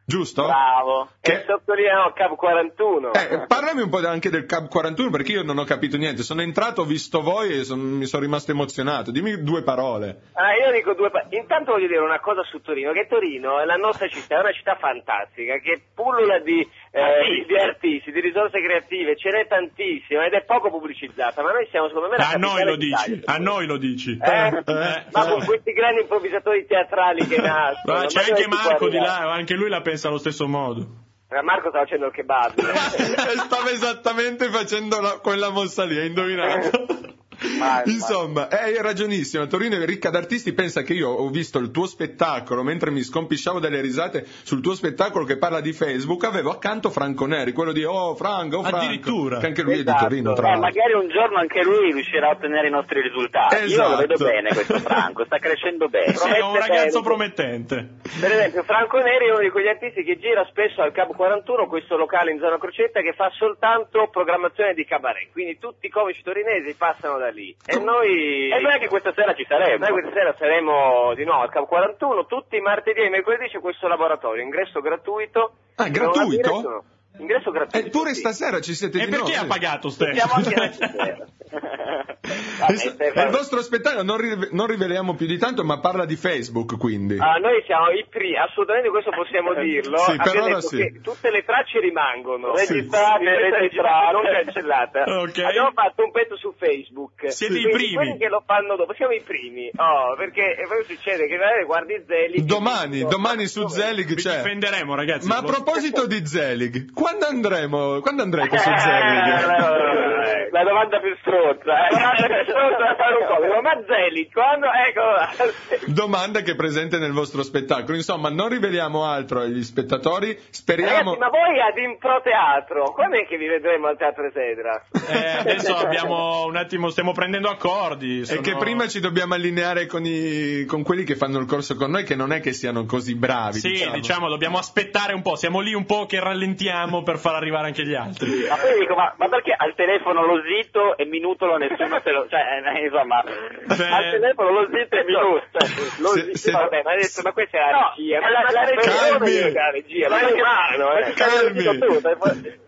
[SPEAKER 2] giusto?
[SPEAKER 7] Bravo.
[SPEAKER 2] Che-
[SPEAKER 7] E sottolineo Cab 41.
[SPEAKER 2] Parlami un po' anche del Cab 41 perché io non ho capito niente. Sono entrato, ho visto voi e mi sono rimasto emozionato. Dimmi 2 parole.
[SPEAKER 7] Io dico intanto voglio dire una cosa su Torino, che Torino è la nostra città, è una città fantastica, che pullula di artisti, di risorse creative, ce n'è tantissimo ed è poco pubblicizzata, ma noi siamo secondo me la
[SPEAKER 3] A noi
[SPEAKER 7] capitale
[SPEAKER 3] lo dici,
[SPEAKER 7] d'Italia.
[SPEAKER 3] a noi lo dici.
[SPEAKER 7] Ma con questi grandi improvvisatori teatrali che nascono.
[SPEAKER 3] Ma c'è
[SPEAKER 7] ma
[SPEAKER 3] anche
[SPEAKER 7] dove si
[SPEAKER 3] Marco
[SPEAKER 7] può
[SPEAKER 3] di
[SPEAKER 7] arrivare?
[SPEAKER 3] là, anche lui la pensa allo stesso modo.
[SPEAKER 7] Marco sta facendo il kebab.
[SPEAKER 2] Stava esattamente facendo quella mossa lì, hai indovinato? Insomma, hai ragionissimo. Torino è ricca d'artisti. Pensa che io ho visto il tuo spettacolo mentre mi scompisciavo dalle risate sul tuo spettacolo che parla di Facebook. Avevo accanto Franco Neri, quello di Franco.
[SPEAKER 3] Addirittura.
[SPEAKER 2] Che anche lui è di
[SPEAKER 7] Esatto.
[SPEAKER 2] Torino, tra l'altro.
[SPEAKER 6] Magari un giorno anche lui riuscirà a ottenere i nostri risultati. Io
[SPEAKER 2] Esatto.
[SPEAKER 6] lo vedo bene questo Franco, sta crescendo bene.
[SPEAKER 3] È un ragazzo
[SPEAKER 7] bene.
[SPEAKER 3] promettente.
[SPEAKER 7] Per esempio Franco Neri è uno di quegli artisti che gira spesso al Cab 41, questo locale in zona Crocetta che fa soltanto programmazione di cabaret, quindi tutti i comici torinesi passano da lì e noi
[SPEAKER 6] anche questa sera ci saremo.
[SPEAKER 7] Noi questa sera saremo di nuovo al Cab 41, tutti i martedì e mercoledì c'è questo laboratorio, ingresso gratuito.
[SPEAKER 2] Gratuito?
[SPEAKER 7] Ingresso gratuito.
[SPEAKER 2] Eppure
[SPEAKER 7] sì.
[SPEAKER 2] stasera ci siete
[SPEAKER 3] E
[SPEAKER 2] di
[SPEAKER 3] perché
[SPEAKER 2] nuovo?
[SPEAKER 3] ha pagato
[SPEAKER 7] Siamo
[SPEAKER 3] Stefano?
[SPEAKER 7] anche noi stasera.
[SPEAKER 2] È il vostro spettacolo, non riveliamo più di tanto, ma parla di Facebook, quindi.
[SPEAKER 7] Noi siamo i primi, assolutamente questo possiamo dirlo.
[SPEAKER 2] Sì, per
[SPEAKER 7] Abbiamo
[SPEAKER 2] ora
[SPEAKER 7] detto
[SPEAKER 2] sì.
[SPEAKER 7] che tutte le tracce rimangono
[SPEAKER 6] Registrate,
[SPEAKER 7] non cancellate.
[SPEAKER 3] Ok.
[SPEAKER 7] Abbiamo fatto un pezzo su Facebook.
[SPEAKER 3] Siete i
[SPEAKER 7] Quindi
[SPEAKER 3] primi.
[SPEAKER 7] quelli che lo fanno dopo, siamo i primi. Perché poi succede che magari guardi Zelig.
[SPEAKER 2] Domani su Zelig
[SPEAKER 3] Vi
[SPEAKER 2] c'è.
[SPEAKER 3] difenderemo, ragazzi.
[SPEAKER 2] Ma a proposito di Zelig, quando andrete su Zelig?
[SPEAKER 7] La domanda più strozza, da fare un po'. Ma Zelig, quando? Ecco.
[SPEAKER 2] Domanda che è presente nel vostro spettacolo. Insomma, non riveliamo altro agli spettatori. Speriamo.
[SPEAKER 7] Ragazzi, ma voi ad Impro Teatro, quando è che vi vedremo al Teatro Esedra?
[SPEAKER 3] Adesso abbiamo un attimo, stiamo prendendo accordi.
[SPEAKER 2] E che prima ci dobbiamo allineare con quelli che fanno il corso con noi, che non è che siano così bravi.
[SPEAKER 3] Sì, diciamo, dobbiamo aspettare un po'. Siamo lì un po' che rallentiamo per far arrivare anche gli altri.
[SPEAKER 6] Ma poi dico, ma perché al telefono lo zitto e minutolo nessuno se lo... Cioè, insomma...
[SPEAKER 7] Al telefono lo zitto e minuto. Vabbè, ma adesso, ma questa è la regia. Ma la regia non è la regia, ma è umano,
[SPEAKER 2] Calmi.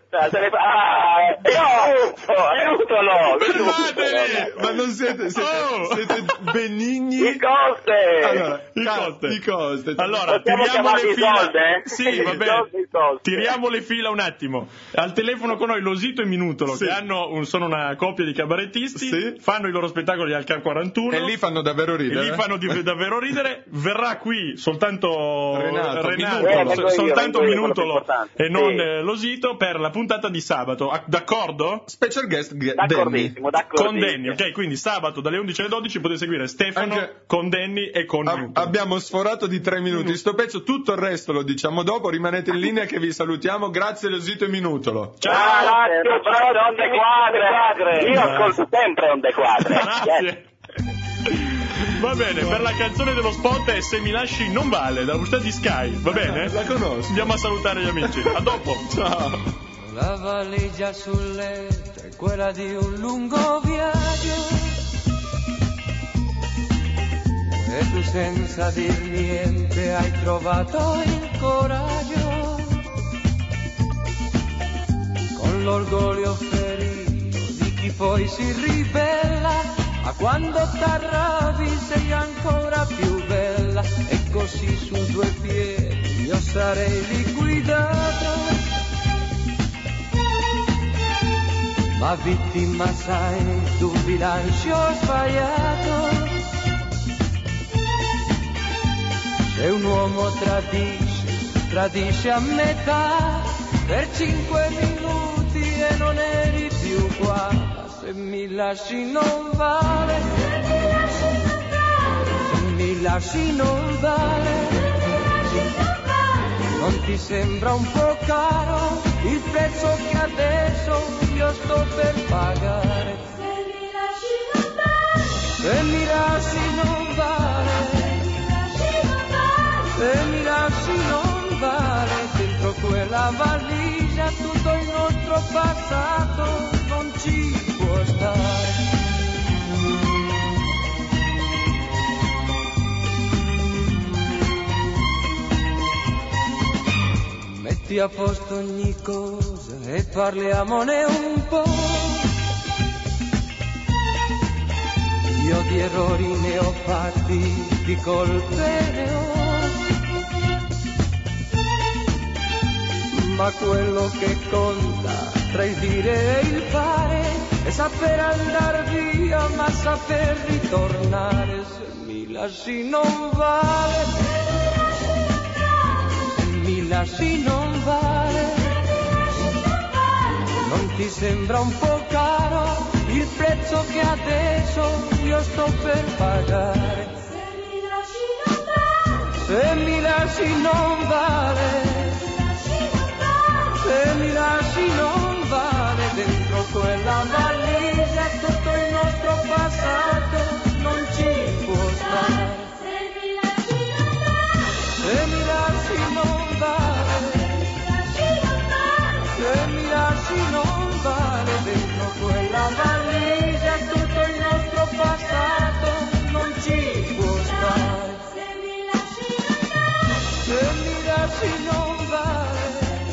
[SPEAKER 2] Fermatevi! Ma non siete benigni.
[SPEAKER 7] I coste!
[SPEAKER 2] Allora, i coste.
[SPEAKER 3] Allora,
[SPEAKER 6] Possiamo
[SPEAKER 3] tiriamo le
[SPEAKER 6] chiamarli
[SPEAKER 3] fila.
[SPEAKER 6] soldi, eh?
[SPEAKER 3] Sì, va bene. Tiriamo le fila un attimo. Al telefono con noi Losito e Minutolo,
[SPEAKER 2] Sì.
[SPEAKER 3] che sono una coppia di cabarettisti,
[SPEAKER 2] Sì.
[SPEAKER 3] fanno i loro spettacoli al Cab 41.
[SPEAKER 2] E lì fanno davvero
[SPEAKER 3] E
[SPEAKER 2] ridere.
[SPEAKER 3] lì fanno davvero ridere. Verrà qui soltanto
[SPEAKER 2] Renato,
[SPEAKER 3] Minutolo, soltanto
[SPEAKER 6] vengo io,
[SPEAKER 3] Minutolo
[SPEAKER 6] quello più
[SPEAKER 3] e non
[SPEAKER 6] importante.
[SPEAKER 3] Losito per la puntata di sabato. D'accordo?
[SPEAKER 2] Special guest Danny.
[SPEAKER 6] D'accordissimo.
[SPEAKER 3] Con Danny, ok? Quindi sabato dalle 11 alle 12 potete seguire Stefano
[SPEAKER 2] Anche-
[SPEAKER 3] con Danny e con Minutolo.
[SPEAKER 2] Abbiamo sforato di 3 minuti sto pezzo, tutto il resto lo diciamo dopo, rimanete in linea che vi salutiamo, grazie Losito e Minutolo.
[SPEAKER 3] Ciao!
[SPEAKER 6] Ciao, Onde Quadre. Io ascolto sempre Onde Quadre.
[SPEAKER 3] Grazie. Va bene, per la canzone dello spot è Se mi lasci non vale, dalla pubblicità di Sky, va bene?
[SPEAKER 2] La conosco.
[SPEAKER 3] Andiamo a salutare gli amici. A dopo. Ciao.
[SPEAKER 4] La valigia sul letto è quella di un lungo viaggio e tu senza dir niente hai trovato il coraggio, con l'orgoglio ferito di chi poi si ribella, ma quando t'arrabbi sei ancora più bella, e così su 2 piedi io sarei liquidato, ma vittima sai d'un bilancio sbagliato. Se un uomo tradisce a metà per 5 minuti e non eri più qua, se mi lasci non vale, se mi lasci non vale, non ti sembra un po' caro il prezzo che adesso io sto per pagare? Se mi lasci non vale, se mi lasci non vale, dentro quella valigia tutto il nostro passato non ci può stare. Metti a posto ogni cosa e parliamone un po'. Io di errori ne ho fatti, di colpe ne ho, ma quello che conta tra il dire e il fare è saper andar via, ma saper ritornare. Se mi lasci non vale, se mi lasci non vale. Non ti sembra un po' caro il prezzo che adesso io sto per pagare? Se mi lasci non vale, se mi lasci non vale. Dentro quella valigia tutto il nostro passato non ci può stare. Se mi lasci non vale, se mi lasci non vale. Dentro quella valigia tutto il nostro passato non ci può stare. Se mi lasci non vale,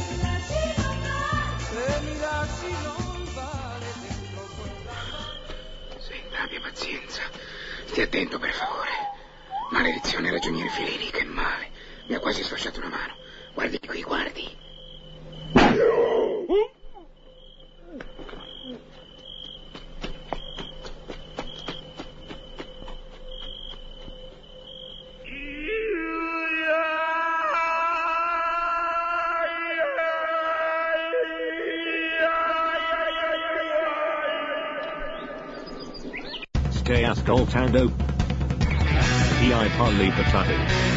[SPEAKER 4] se mi lasci non vale. Dentro quella valigia.
[SPEAKER 8] Senta, abbia pazienza. Stia attento, per favore. Maledizione, ragioniere Filini, che male. Mi ha quasi sfasciato una mano. Guardi qui, guardi.
[SPEAKER 9] Stay ascoltando. I parli potato.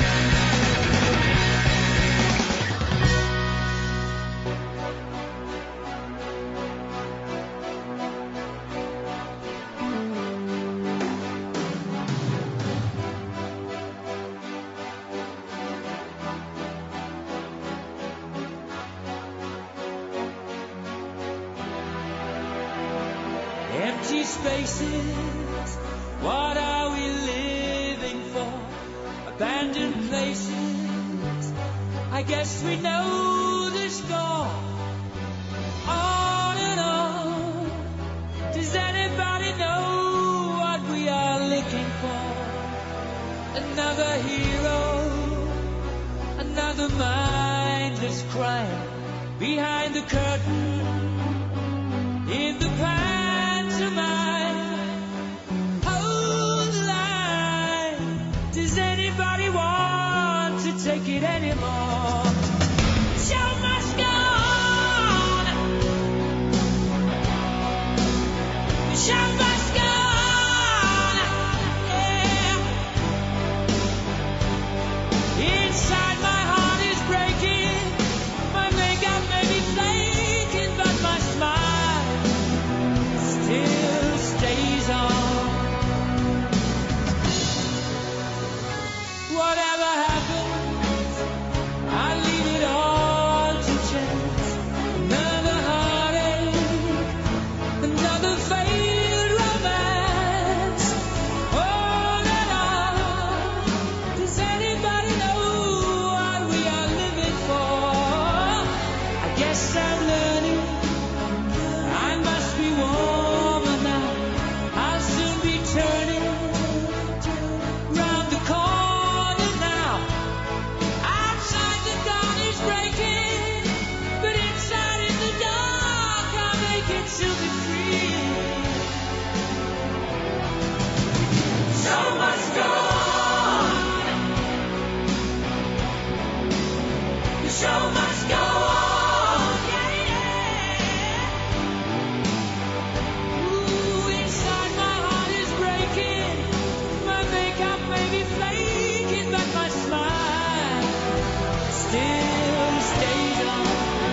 [SPEAKER 4] Empty spaces, what are we living for? Abandoned places, I guess we know the score. On and on, does anybody know what we are looking for? Another hero, another mindless crime, behind the curtain, in the pantomime. Hold the line, does anybody want to take it anymore? Show must go on. The show must go on. Yeah. Inside my heart is breaking, my makeup may be flaking, but my smile still stays on. Whatever happens, I leave it all to chance. Another heartache, another failed romance. On and on, does anybody know what we are living for? I guess I'm learning, I must be warmer now. I'll soon be turning round the corner now. Outside the dawn is breaking, but inside in the dark I'll make it to be free. So must go on. The show must go on. Yeah, yeah. Ooh, inside my heart is breaking, my makeup may be flaking, but my smile still stays on.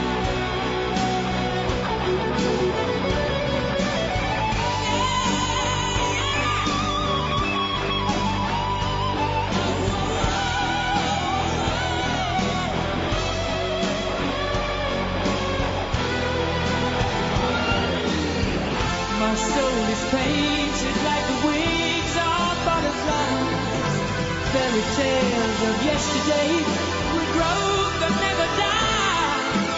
[SPEAKER 4] My soul is painted like the wings of butterflies. Fairy tales of yesterday will grow but never die.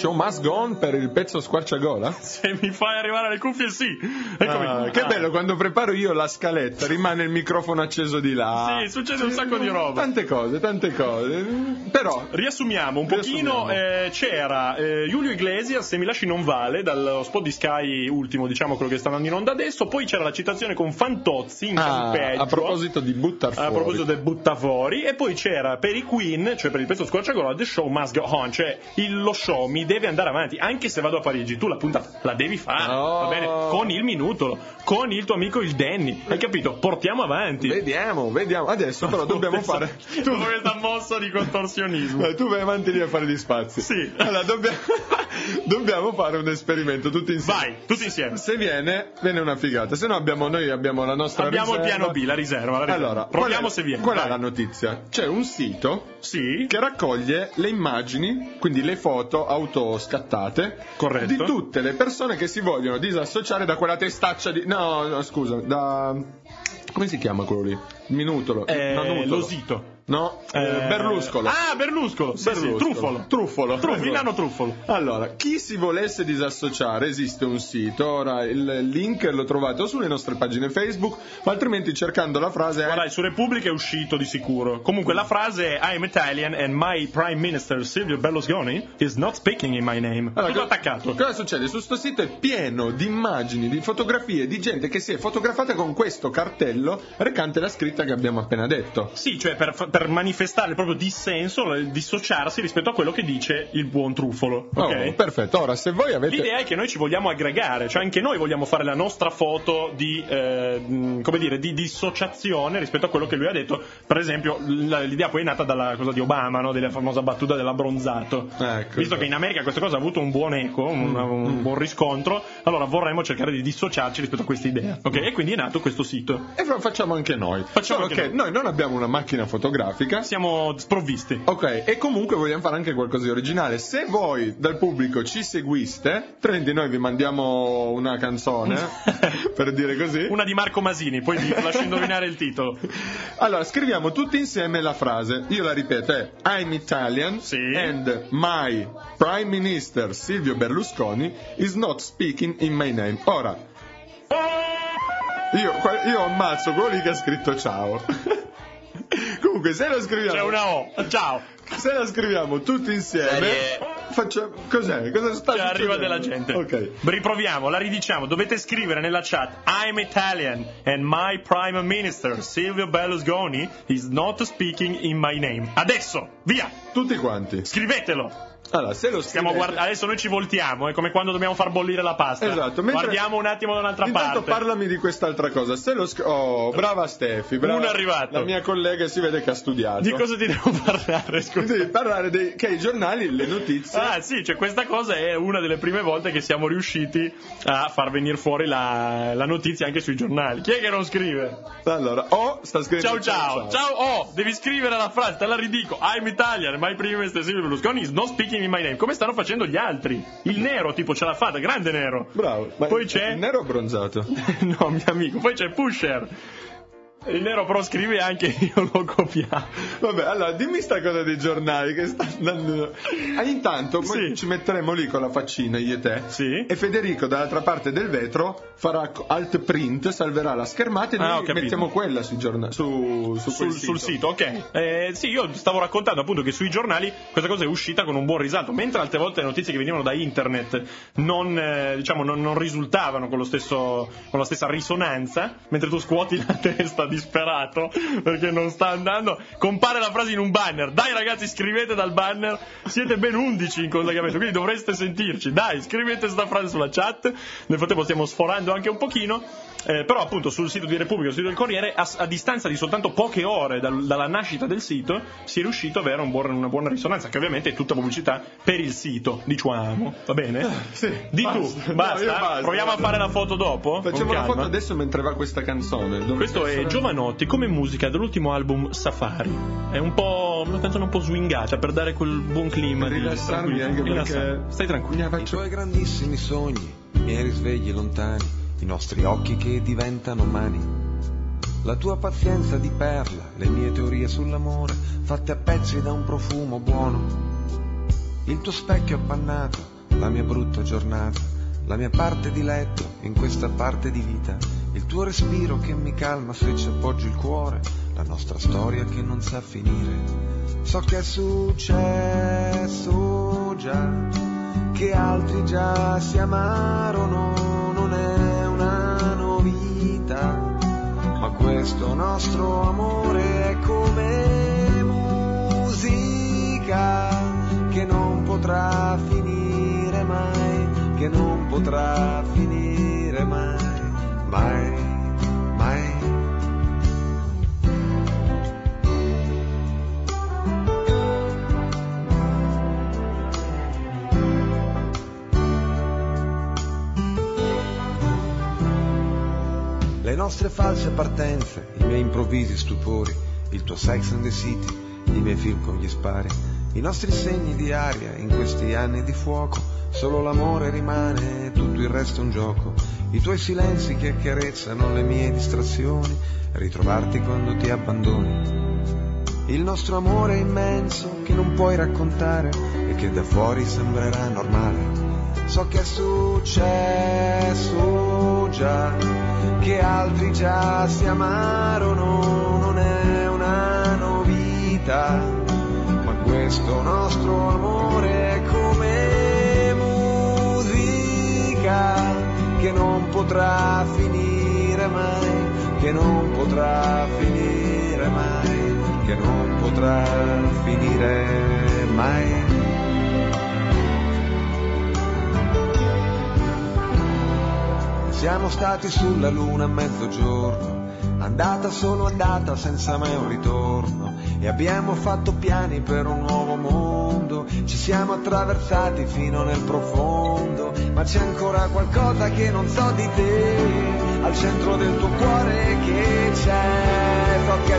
[SPEAKER 2] Show Must Go On per il pezzo squarciagola?
[SPEAKER 3] Se mi fai arrivare le cuffie, sì. Eccomi.
[SPEAKER 2] Che bello, quando preparo io la scaletta rimane il microfono acceso di là.
[SPEAKER 3] Sì, succede un sacco di roba.
[SPEAKER 2] Tante cose. Però
[SPEAKER 3] riassumiamo un pochino. C'era Julio Iglesias, Se mi lasci non vale, dallo spot di Sky ultimo, diciamo quello che sta andando in onda adesso. Poi c'era la citazione con Fantozzi in campeggio,
[SPEAKER 2] a proposito di buttar fuori.
[SPEAKER 3] A proposito del buttafori. E poi c'era per i Queen, cioè per il pezzo squarciagola, The Show Must Go On, cioè lo show mi deve andare avanti, anche se vado a Parigi, tu la puntata la devi fare, va bene? Con il minutolo, con il tuo amico il Danny, hai capito? Portiamo avanti.
[SPEAKER 2] Vediamo. Adesso però dobbiamo fare
[SPEAKER 3] questa mossa di contorsionismo.
[SPEAKER 2] Tu vai avanti lì a fare gli spazi.
[SPEAKER 3] Sì.
[SPEAKER 2] Allora dobbiamo fare un esperimento tutti insieme.
[SPEAKER 3] Vai, tutti insieme.
[SPEAKER 2] Se viene una figata, se no noi abbiamo la nostra
[SPEAKER 3] riserva.
[SPEAKER 2] Il
[SPEAKER 3] piano B, la riserva.
[SPEAKER 2] Allora,
[SPEAKER 3] proviamo se viene.
[SPEAKER 2] Qual è la notizia? C'è un sito che raccoglie le immagini, quindi le foto autoscattate,
[SPEAKER 3] corretto,
[SPEAKER 2] di tutte le persone che si vogliono disassociare da quella testaccia di come si chiama quello lì? Minutolo.
[SPEAKER 3] Lo sito.
[SPEAKER 2] No, Berluscolo.
[SPEAKER 3] Berluscolo. Sì, Truffolo. Milano Truffolo.
[SPEAKER 2] Allora, chi si volesse disassociare, esiste un sito, ora il link lo trovate o sulle nostre pagine Facebook, ma altrimenti cercando la frase...
[SPEAKER 3] Guarda, su Repubblica è uscito di sicuro. Comunque la frase è I'm Italian and my Prime Minister Silvio Berlusconi is not speaking in my name.
[SPEAKER 2] Allora,
[SPEAKER 3] tutto attaccato.
[SPEAKER 2] Cosa succede? Su sto sito è pieno di immagini, di fotografie, di gente che si è fotografata con questo cartello recante la scritta che abbiamo appena detto.
[SPEAKER 3] Sì, cioè per manifestare il proprio dissenso, dissociarsi rispetto a quello che dice il buon Truffolo. Ok?
[SPEAKER 2] Perfetto. Ora, se voi avete...
[SPEAKER 3] L'idea è che noi ci vogliamo aggregare, cioè anche noi vogliamo fare la nostra foto di dissociazione rispetto a quello che lui ha detto. Per esempio, l'idea poi è nata dalla cosa di Obama, no? Della famosa battuta dell'abbronzato. Visto che in America questa cosa ha avuto un buon eco, un buon riscontro, allora vorremmo cercare di dissociarci rispetto a questa idea. Ok? E quindi è nato questo sito.
[SPEAKER 2] E lo facciamo anche noi. Noi non abbiamo una macchina fotografica.
[SPEAKER 3] Siamo sprovvisti.
[SPEAKER 2] Ok, e comunque vogliamo fare anche qualcosa di originale. Se voi dal pubblico ci seguiste, prendi, noi vi mandiamo una canzone, per dire così.
[SPEAKER 3] Una di Marco Masini, poi vi lascio indovinare il titolo.
[SPEAKER 2] Allora, scriviamo tutti insieme la frase. Io la ripeto, è I'm Italian and my Prime Minister Silvio Berlusconi is not speaking in my name. Ora, io ammazzo quello lì che ha scritto ciao. Comunque, se lo scriviamo...
[SPEAKER 3] C'è una O, ciao.
[SPEAKER 2] Se la scriviamo tutti insieme, facciamo... Cos'è? Cosa sta succedendo?
[SPEAKER 3] Arriva della gente.
[SPEAKER 2] Ok.
[SPEAKER 3] Riproviamo, la ridiciamo. Dovete scrivere nella chat I'm Italian and my Prime Minister Silvio Berlusconi is not speaking in my name. Adesso, via!
[SPEAKER 2] Tutti quanti.
[SPEAKER 3] Scrivetelo.
[SPEAKER 2] Allora, se lo scrivete...
[SPEAKER 3] Adesso noi ci voltiamo, è come quando dobbiamo far bollire la pasta.
[SPEAKER 2] Esatto.
[SPEAKER 3] Guardiamo un attimo da un'altra
[SPEAKER 2] parte.
[SPEAKER 3] Intanto
[SPEAKER 2] parlami di quest'altra cosa. Se lo brava Stefi, brava.
[SPEAKER 3] Uno è arrivato.
[SPEAKER 2] La mia collega si vede che ha studiato.
[SPEAKER 3] Di cosa ti devo parlare? Scusa.
[SPEAKER 2] Devi parlare che i giornali, le notizie.
[SPEAKER 3] Sì, cioè questa cosa è una delle prime volte che siamo riusciti a far venire fuori la notizia anche sui giornali. Chi è che non scrive?
[SPEAKER 2] Allora, sta scrivendo.
[SPEAKER 3] Ciao, devi scrivere la frase, te la ridico. I'm Italian, my Prime Minister Silvio Berlusconi is not speaking in my name. Come stanno facendo gli altri? Il Nero tipo ce l'ha fatta, grande Nero.
[SPEAKER 2] Bravo.
[SPEAKER 3] Poi c'è
[SPEAKER 2] il Nero abbronzato.
[SPEAKER 3] No, mio amico. Poi c'è Pusher. Il Nero però scrive anche io l'ho copiato.
[SPEAKER 2] Vabbè, allora dimmi sta cosa dei giornali che sta andando. Intanto ci metteremo lì con la faccina io e te.
[SPEAKER 3] Sì.
[SPEAKER 2] E Federico dall'altra parte del vetro farà alt print, salverà la schermata e noi mettiamo quella sui giornali sul
[SPEAKER 3] sito. Ok. Sì, io stavo raccontando appunto che sui giornali questa cosa è uscita con un buon risalto, mentre altre volte le notizie che venivano da internet non risultavano con la stessa risonanza, mentre tu scuoti la testa disperato perché non sta andando, compare la frase in un banner: dai ragazzi, scrivete dal banner, siete ben 11 in collegamento, quindi dovreste sentirci, dai, scrivete sta frase sulla chat. Nel frattempo stiamo sforando anche un pochino, però appunto sul sito di Repubblica, sul sito del Corriere, a distanza di soltanto poche ore dalla nascita del sito, si è riuscito ad avere una buona risonanza, che ovviamente è tutta pubblicità per il sito, diciamo, va bene?
[SPEAKER 2] Sì,
[SPEAKER 3] tu, basta? Proviamo a fare la foto dopo?
[SPEAKER 2] Facciamo la foto adesso mentre va questa canzone.
[SPEAKER 3] Questo è Giovanotti come musica dell'ultimo album Safari. È una canzone un po' swingata per dare quel buon clima.
[SPEAKER 2] Per rilassarmi anche perché...
[SPEAKER 3] Stai tranquillo.
[SPEAKER 10] I tuoi grandissimi sogni, i miei risvegli lontani, i nostri occhi che diventano mani, la tua pazienza di perla, le mie teorie sull'amore fatte a pezzi da un profumo buono, il tuo specchio appannato la mia brutta giornata, la mia parte di letto in questa parte di vita, il tuo respiro che mi calma se ci appoggio il cuore, la nostra storia che non sa finire. So che è successo già, che altri già si amarono, non è una novità, ma questo nostro amore è come musica che non potrà finire mai, che non potrà finire mai, mai, mai. Le nostre false partenze, i miei improvvisi stupori, il tuo Sex and the City, i miei film con gli spari, i nostri segni di aria in questi anni di fuoco, solo l'amore rimane, tutto il resto è un gioco, i tuoi silenzi che accarezzano le mie distrazioni, ritrovarti quando ti abbandoni, il nostro amore immenso che non puoi raccontare e che da fuori sembrerà normale. So che è successo già, che altri già si amarono, non è una novità, ma questo nostro amore è come musica che non potrà finire mai, che non potrà finire mai, che non potrà finire mai. Siamo stati sulla luna a mezzogiorno, andata solo andata senza mai un ritorno, e abbiamo fatto piani per un nuovo mondo, ci siamo attraversati fino nel profondo, ma c'è ancora qualcosa che non so di te, al centro del tuo cuore che c'è, so che è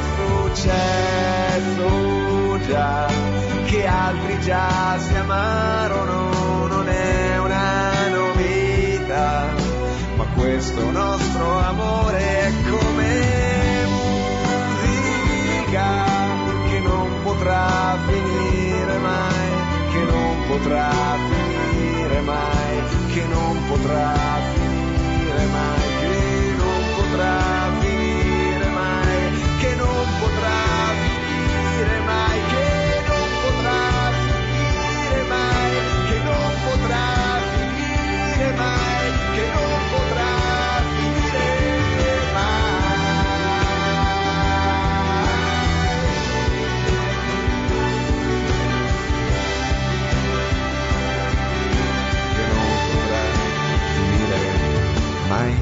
[SPEAKER 10] successo già, che altri già si amarono, non è una novità, ma questo nostro amore è come musica che non potrà finire mai, che non potrà finire mai, che non potrà finire mai, che non potrà finire mai, che non potrà finire mai, che non potrà finire mai, che non potrà finire mai, che non potrà finire mai.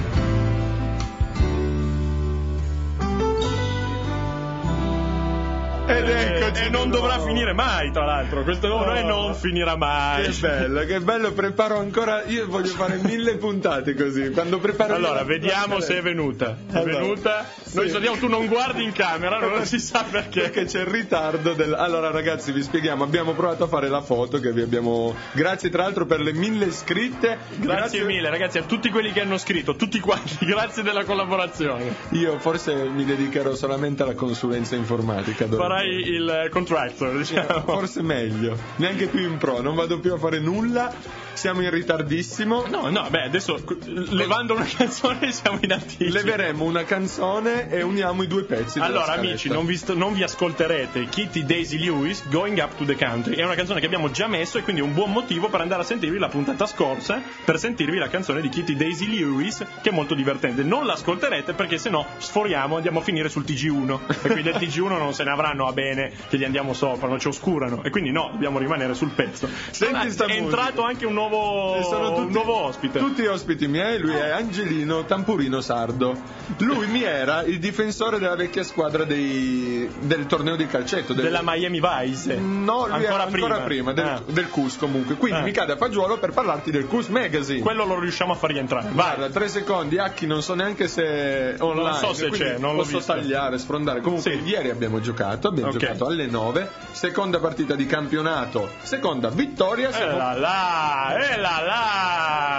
[SPEAKER 3] Ed eccoci, e non dovrà finire mai, tra l'altro. Questo non è non finirà mai.
[SPEAKER 2] Che bello, preparo ancora. Io voglio fare 1000 puntate così. Quando preparo.
[SPEAKER 3] Allora, vediamo se è venuta. È venuta? Sì. Noi sappiamo, tu non guardi in camera, non si sa perché.
[SPEAKER 2] Perché c'è il ritardo del. Allora, ragazzi, vi spieghiamo. Abbiamo provato a fare la foto che vi abbiamo. Grazie, tra l'altro, per le 1000 iscritte.
[SPEAKER 3] Grazie mille, ragazzi, a tutti quelli che hanno scritto, tutti quanti. Grazie della collaborazione.
[SPEAKER 2] Io forse mi dedicherò solamente alla consulenza informatica.
[SPEAKER 3] Farai il contractor, diciamo.
[SPEAKER 2] Forse meglio. Neanche più in pro, non vado più a fare nulla. Siamo in ritardissimo.
[SPEAKER 3] No, beh, adesso levando una canzone siamo in anticipo.
[SPEAKER 2] Leveremo una canzone e uniamo i due pezzi.
[SPEAKER 3] Allora, amici, non vi ascolterete Kitty Daisy Lewis, Going Up to the Country. È una canzone che abbiamo già messo e quindi è un buon motivo per andare a sentirvi la puntata scorsa, per sentirvi la canzone di Kitty Daisy Lewis, che è molto divertente. Non l'ascolterete perché sennò sforiamo, andiamo a finire sul TG1 e quindi del TG1 non se ne avranno a bene, che gli andiamo sopra, non ci oscurano, e quindi no, dobbiamo rimanere sul pezzo.
[SPEAKER 2] Senti,
[SPEAKER 3] è entrato anche un nuovo ospite.
[SPEAKER 2] Tutti ospiti miei. Lui è Angelino Tampurino Sardo. Lui mi era il difensore della vecchia squadra del torneo di calcetto
[SPEAKER 3] della Miami Vice.
[SPEAKER 2] No, lui ancora prima del CUS comunque. Quindi mi cade a fagiolo per parlarti del CUS Magazine.
[SPEAKER 3] Quello lo riusciamo a far rientrare.
[SPEAKER 2] Guarda, 3 secondi, Acchi, non so neanche se è online.
[SPEAKER 3] Non so se c'è, non
[SPEAKER 2] posso
[SPEAKER 3] l'ho visto.
[SPEAKER 2] Tagliare, sfrondare. Comunque ieri abbiamo giocato alle 9, seconda partita di campionato, seconda vittoria.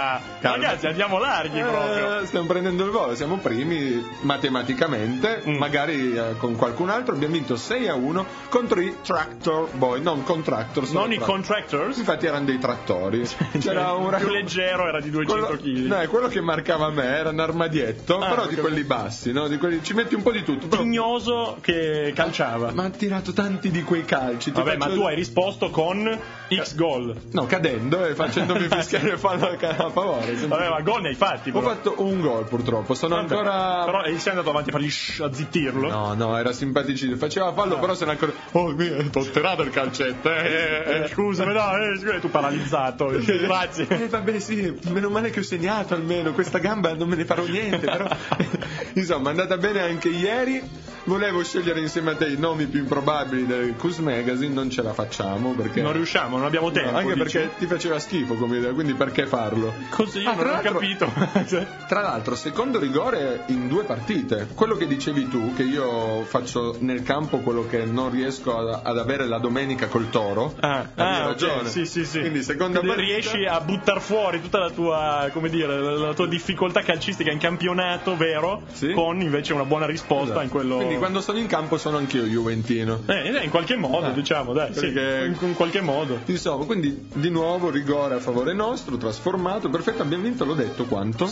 [SPEAKER 3] Ragazzi, andiamo larghi proprio.
[SPEAKER 2] Stiamo prendendo il volo, siamo primi matematicamente, magari con qualcun altro. Abbiamo vinto 6-1 contro i Tractor Boy, non Contractors.
[SPEAKER 3] Non i Contractors?
[SPEAKER 2] Infatti erano dei trattori. C'era un
[SPEAKER 3] più leggero, era di 200 kg.
[SPEAKER 2] No, quello che marcava me era un armadietto, però di quelli bassi, no? Di quelli, ci metti un po' di tutto.
[SPEAKER 3] Tignoso che calciava.
[SPEAKER 2] Ma ha tirato tanti di quei calci.
[SPEAKER 3] Vabbè, ma tu hai risposto con X gol.
[SPEAKER 2] No, cadendo e facendomi fischiare fallo a favore.
[SPEAKER 3] Vabbè, ma gol ne hai fatti, però.
[SPEAKER 2] Ho fatto un gol purtroppo, sono ancora...
[SPEAKER 3] Però sei andato avanti a fargli a zittirlo?
[SPEAKER 2] No, era simpaticino, faceva fallo, però se ne ancora... Oh mio, t'ho tirato il calcetto,
[SPEAKER 3] scusami, no, tu paralizzato, grazie.
[SPEAKER 2] Vabbè sì, meno male che ho segnato almeno, questa gamba non me ne farò niente, però... Insomma, è andata bene anche ieri. Volevo scegliere insieme a te i nomi più improbabili del Cus Magazine, non ce la facciamo perché...
[SPEAKER 3] Non riusciamo, non abbiamo tempo.
[SPEAKER 2] No, anche
[SPEAKER 3] dici?
[SPEAKER 2] perché ti faceva schifo come idea, quindi perché farlo?
[SPEAKER 3] Così io non ho capito.
[SPEAKER 2] Tra l'altro, secondo rigore in 2 partite. Quello che dicevi tu, che io faccio nel campo quello che non riesco ad avere la domenica col Toro. Avevi ragione.
[SPEAKER 3] Sì.
[SPEAKER 2] Quindi seconda partita...
[SPEAKER 3] riesci a buttar fuori tutta la tua, come dire, la tua difficoltà calcistica in campionato, vero?
[SPEAKER 2] Sì.
[SPEAKER 3] Con invece una buona risposta in quello...
[SPEAKER 2] Quindi quando sono in campo sono anch'io juventino.
[SPEAKER 3] In qualche modo, diciamo, dai,
[SPEAKER 2] perché...
[SPEAKER 3] in qualche modo.
[SPEAKER 2] Insomma, quindi di nuovo rigore a favore nostro, trasformato, perfetto, abbiamo vinto, l'ho detto quanto?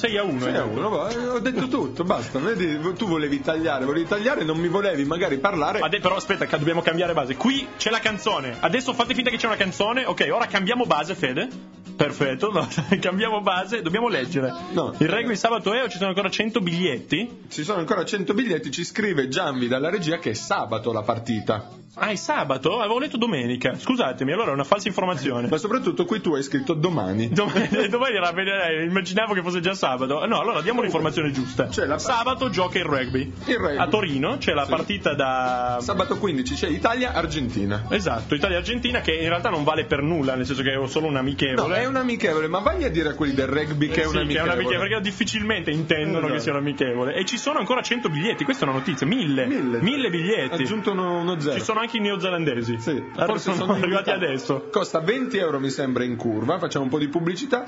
[SPEAKER 3] 6-1.
[SPEAKER 2] Ho detto tutto, basta. Vedi, tu volevi tagliare, non mi volevi magari parlare.
[SPEAKER 3] Però aspetta, dobbiamo cambiare base. Qui c'è la canzone. Adesso fate finta che c'è una canzone. Ok, ora cambiamo base, Fede. Perfetto, no, cambiamo base, dobbiamo leggere.
[SPEAKER 2] No.
[SPEAKER 3] Il rugby sabato è o ci sono ancora 100 biglietti?
[SPEAKER 2] Ci sono ancora 100 biglietti, ci scrive Gianvi dalla regia che è sabato la partita.
[SPEAKER 3] Ah, è sabato? Avevo letto domenica. Scusatemi, allora è una falsa informazione.
[SPEAKER 2] Ma soprattutto qui tu hai scritto domani.
[SPEAKER 3] Domani era, immaginavo che fosse già sabato. No, allora diamo l'informazione giusta. Sabato gioca il rugby. A Torino c'è la partita da...
[SPEAKER 2] Sabato 15 c'è Italia-Argentina.
[SPEAKER 3] Esatto, Italia-Argentina, che in realtà non vale per nulla, nel senso che è solo un amichevole.
[SPEAKER 2] No, è un amichevole, ma vai a dire a quelli del rugby che è un amichevole.
[SPEAKER 3] Perché difficilmente intendono che sia un amichevole. E ci sono ancora 100 biglietti, questa è una notizia. 1000 biglietti.
[SPEAKER 2] Aggiunto uno zero.
[SPEAKER 3] Ci sono anche i neozelandesi.
[SPEAKER 2] Sì,
[SPEAKER 3] forse sono arrivati adesso.
[SPEAKER 2] Costa 20 euro mi sembra in curva, facciamo un po' di pubblicità.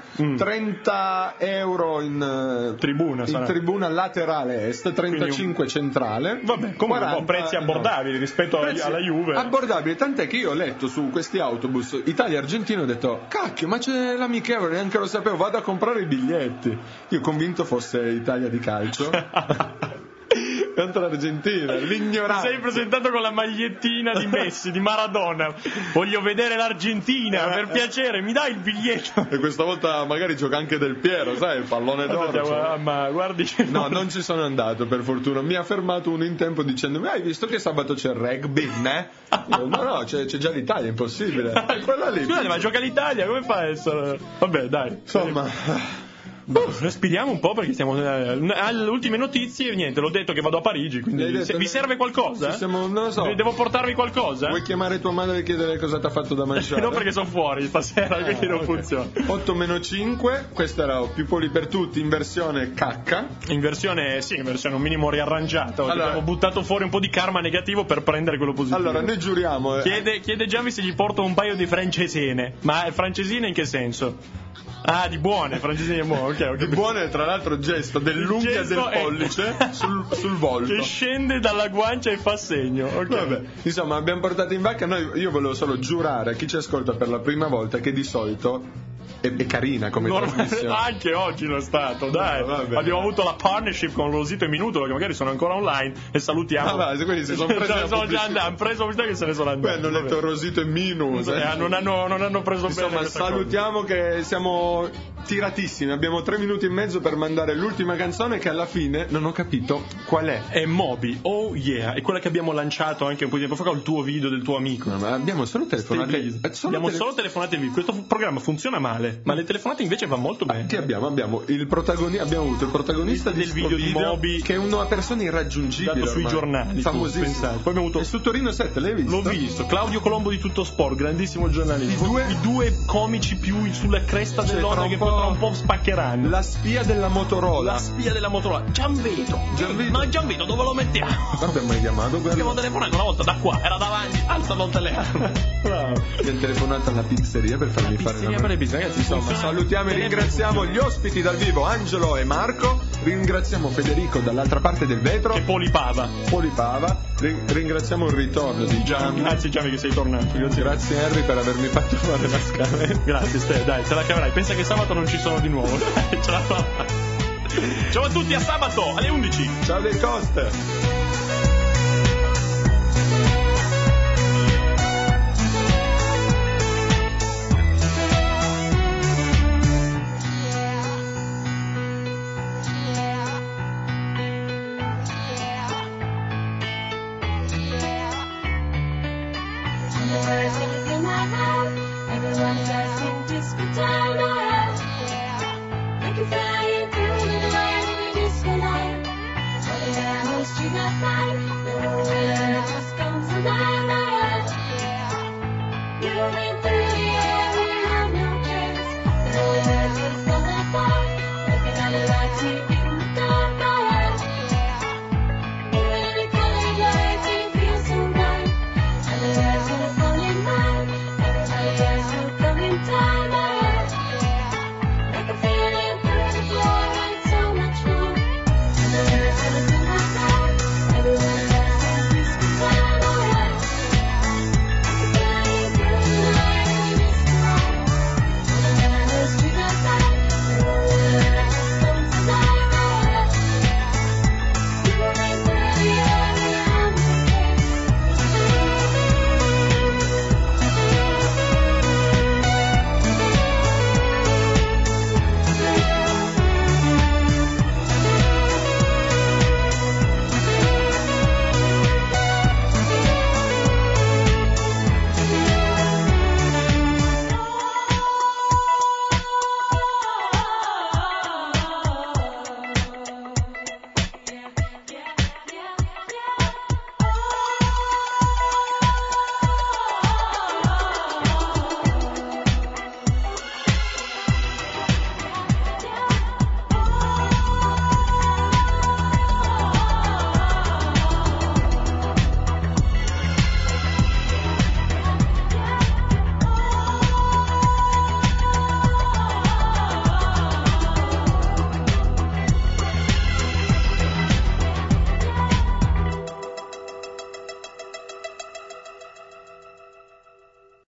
[SPEAKER 2] 30 euro in
[SPEAKER 3] tribuna,
[SPEAKER 2] in tribuna laterale est, 35 centrale.
[SPEAKER 3] Vabbè, comunque prezzi abbordabili rispetto alla Juve.
[SPEAKER 2] Abbordabili, tant'è che io ho letto su questi autobus Italia-Argentina e ho detto cacchio, ma c'è l'amichevole, neanche lo sapevo, vado a comprare i biglietti. Io convinto fosse Italia di calcio. Contro l'Argentina, l'ignoranza.
[SPEAKER 3] Sei presentato con la magliettina di Messi, di Maradona. Voglio vedere l'Argentina, per piacere, mi dai il biglietto.
[SPEAKER 2] E questa volta magari gioca anche Del Piero, sai, il pallone d'oro.
[SPEAKER 3] Ma guardi.
[SPEAKER 2] No, non ci sono andato per fortuna. Mi ha fermato uno in tempo dicendomi: hai visto che sabato c'è il rugby, né? No, c'è già l'Italia, è impossibile. Quella lì.
[SPEAKER 3] Scusate, ma gioca l'Italia, come fa a essere? Vabbè, dai.
[SPEAKER 2] Insomma.
[SPEAKER 3] Respiriamo un po' perché stiamo alle ultime notizie. Niente, l'ho detto che vado a Parigi, quindi vi serve qualcosa?
[SPEAKER 2] Non lo so.
[SPEAKER 3] Devo portarvi qualcosa?
[SPEAKER 2] Vuoi chiamare tua madre e chiedere cosa ti ha fatto da mangiare?
[SPEAKER 3] No, perché sono fuori stasera, quindi non funziona.
[SPEAKER 2] 8-5, questo era più poli per tutti in versione cacca.
[SPEAKER 3] In versione un minimo riarrangiata. Allora, abbiamo buttato fuori un po' di karma negativo per prendere quello positivo.
[SPEAKER 2] Allora, noi giuriamo.
[SPEAKER 3] Chiede Gianni se gli porto un paio di francesine. Ma francesine in che senso? Ah, di buone, francesine buone. Ok.
[SPEAKER 2] Di buone, tra l'altro, gesto dell'unghia del pollice sul volto.
[SPEAKER 3] Che scende dalla guancia e fa segno. Okay.
[SPEAKER 2] Vabbè, insomma, abbiamo portato in vacca. Io volevo solo giurare a chi ci ascolta per la prima volta che di solito è carina come trasmissione.
[SPEAKER 3] Anche oggi lo è stato, dai.
[SPEAKER 2] Vabbè.
[SPEAKER 3] Abbiamo avuto la partnership con Rosito e Minuto, che magari sono ancora online, e salutiamo.
[SPEAKER 2] Quindi si sono presi
[SPEAKER 3] hanno preso che se ne sono andati.
[SPEAKER 2] Hanno letto Rosito e Minus.
[SPEAKER 3] Non hanno preso
[SPEAKER 2] Insomma,
[SPEAKER 3] bene.
[SPEAKER 2] salutiamo che siamo tiratissimi. Abbiamo 3 minuti e mezzo per mandare l'ultima canzone che alla fine non ho capito qual è.
[SPEAKER 3] È Moby, oh yeah, è quella che abbiamo lanciato anche un po' di tempo fa con il tuo video del tuo amico.
[SPEAKER 2] No, ma abbiamo solo telefonate.
[SPEAKER 3] Solo telefonate video. Questo programma funziona male, ma le telefonate invece va molto bene.
[SPEAKER 2] Che abbiamo avuto il protagonista
[SPEAKER 3] del video di Moby,
[SPEAKER 2] che è una persona irraggiungibile
[SPEAKER 3] dato sui giornali,
[SPEAKER 2] famosissimo.
[SPEAKER 3] Poi abbiamo avuto
[SPEAKER 2] su Torino 7, l'hai visto?
[SPEAKER 3] L'ho visto. Claudio Colombo di Tutto Sport, grandissimo giornalista. I due comici più sulla cresta dell'onda che tra un po' spaccheranno.
[SPEAKER 2] La spia della Motorola.
[SPEAKER 3] Gianvedo. Ma Gianvedo dove lo mettiamo?
[SPEAKER 2] Abbiamo mai chiamato quello?
[SPEAKER 3] Abbiamo telefonato una volta da qua, era davanti, alzalo il telefono.
[SPEAKER 2] Abbiamo telefonato alla pizzeria per farmi fare
[SPEAKER 3] la pizzeria. ragazzi, insomma,
[SPEAKER 2] salutiamo e ringraziamo gli ospiti dal vivo, Angelo e Marco. Ringraziamo Federico dall'altra parte del vetro,
[SPEAKER 3] che polipava.
[SPEAKER 2] Ringraziamo il ritorno di Gianni.
[SPEAKER 3] Grazie Gianni che sei tornato.
[SPEAKER 2] Grazie Henry per avermi fatto fare la scala.
[SPEAKER 3] Grazie Ste, dai, te la caverai. Pensa che sabato non ci sono di nuovo. Ce la fa. Ciao a tutti, a sabato alle 11.
[SPEAKER 2] Ciao dei Coste.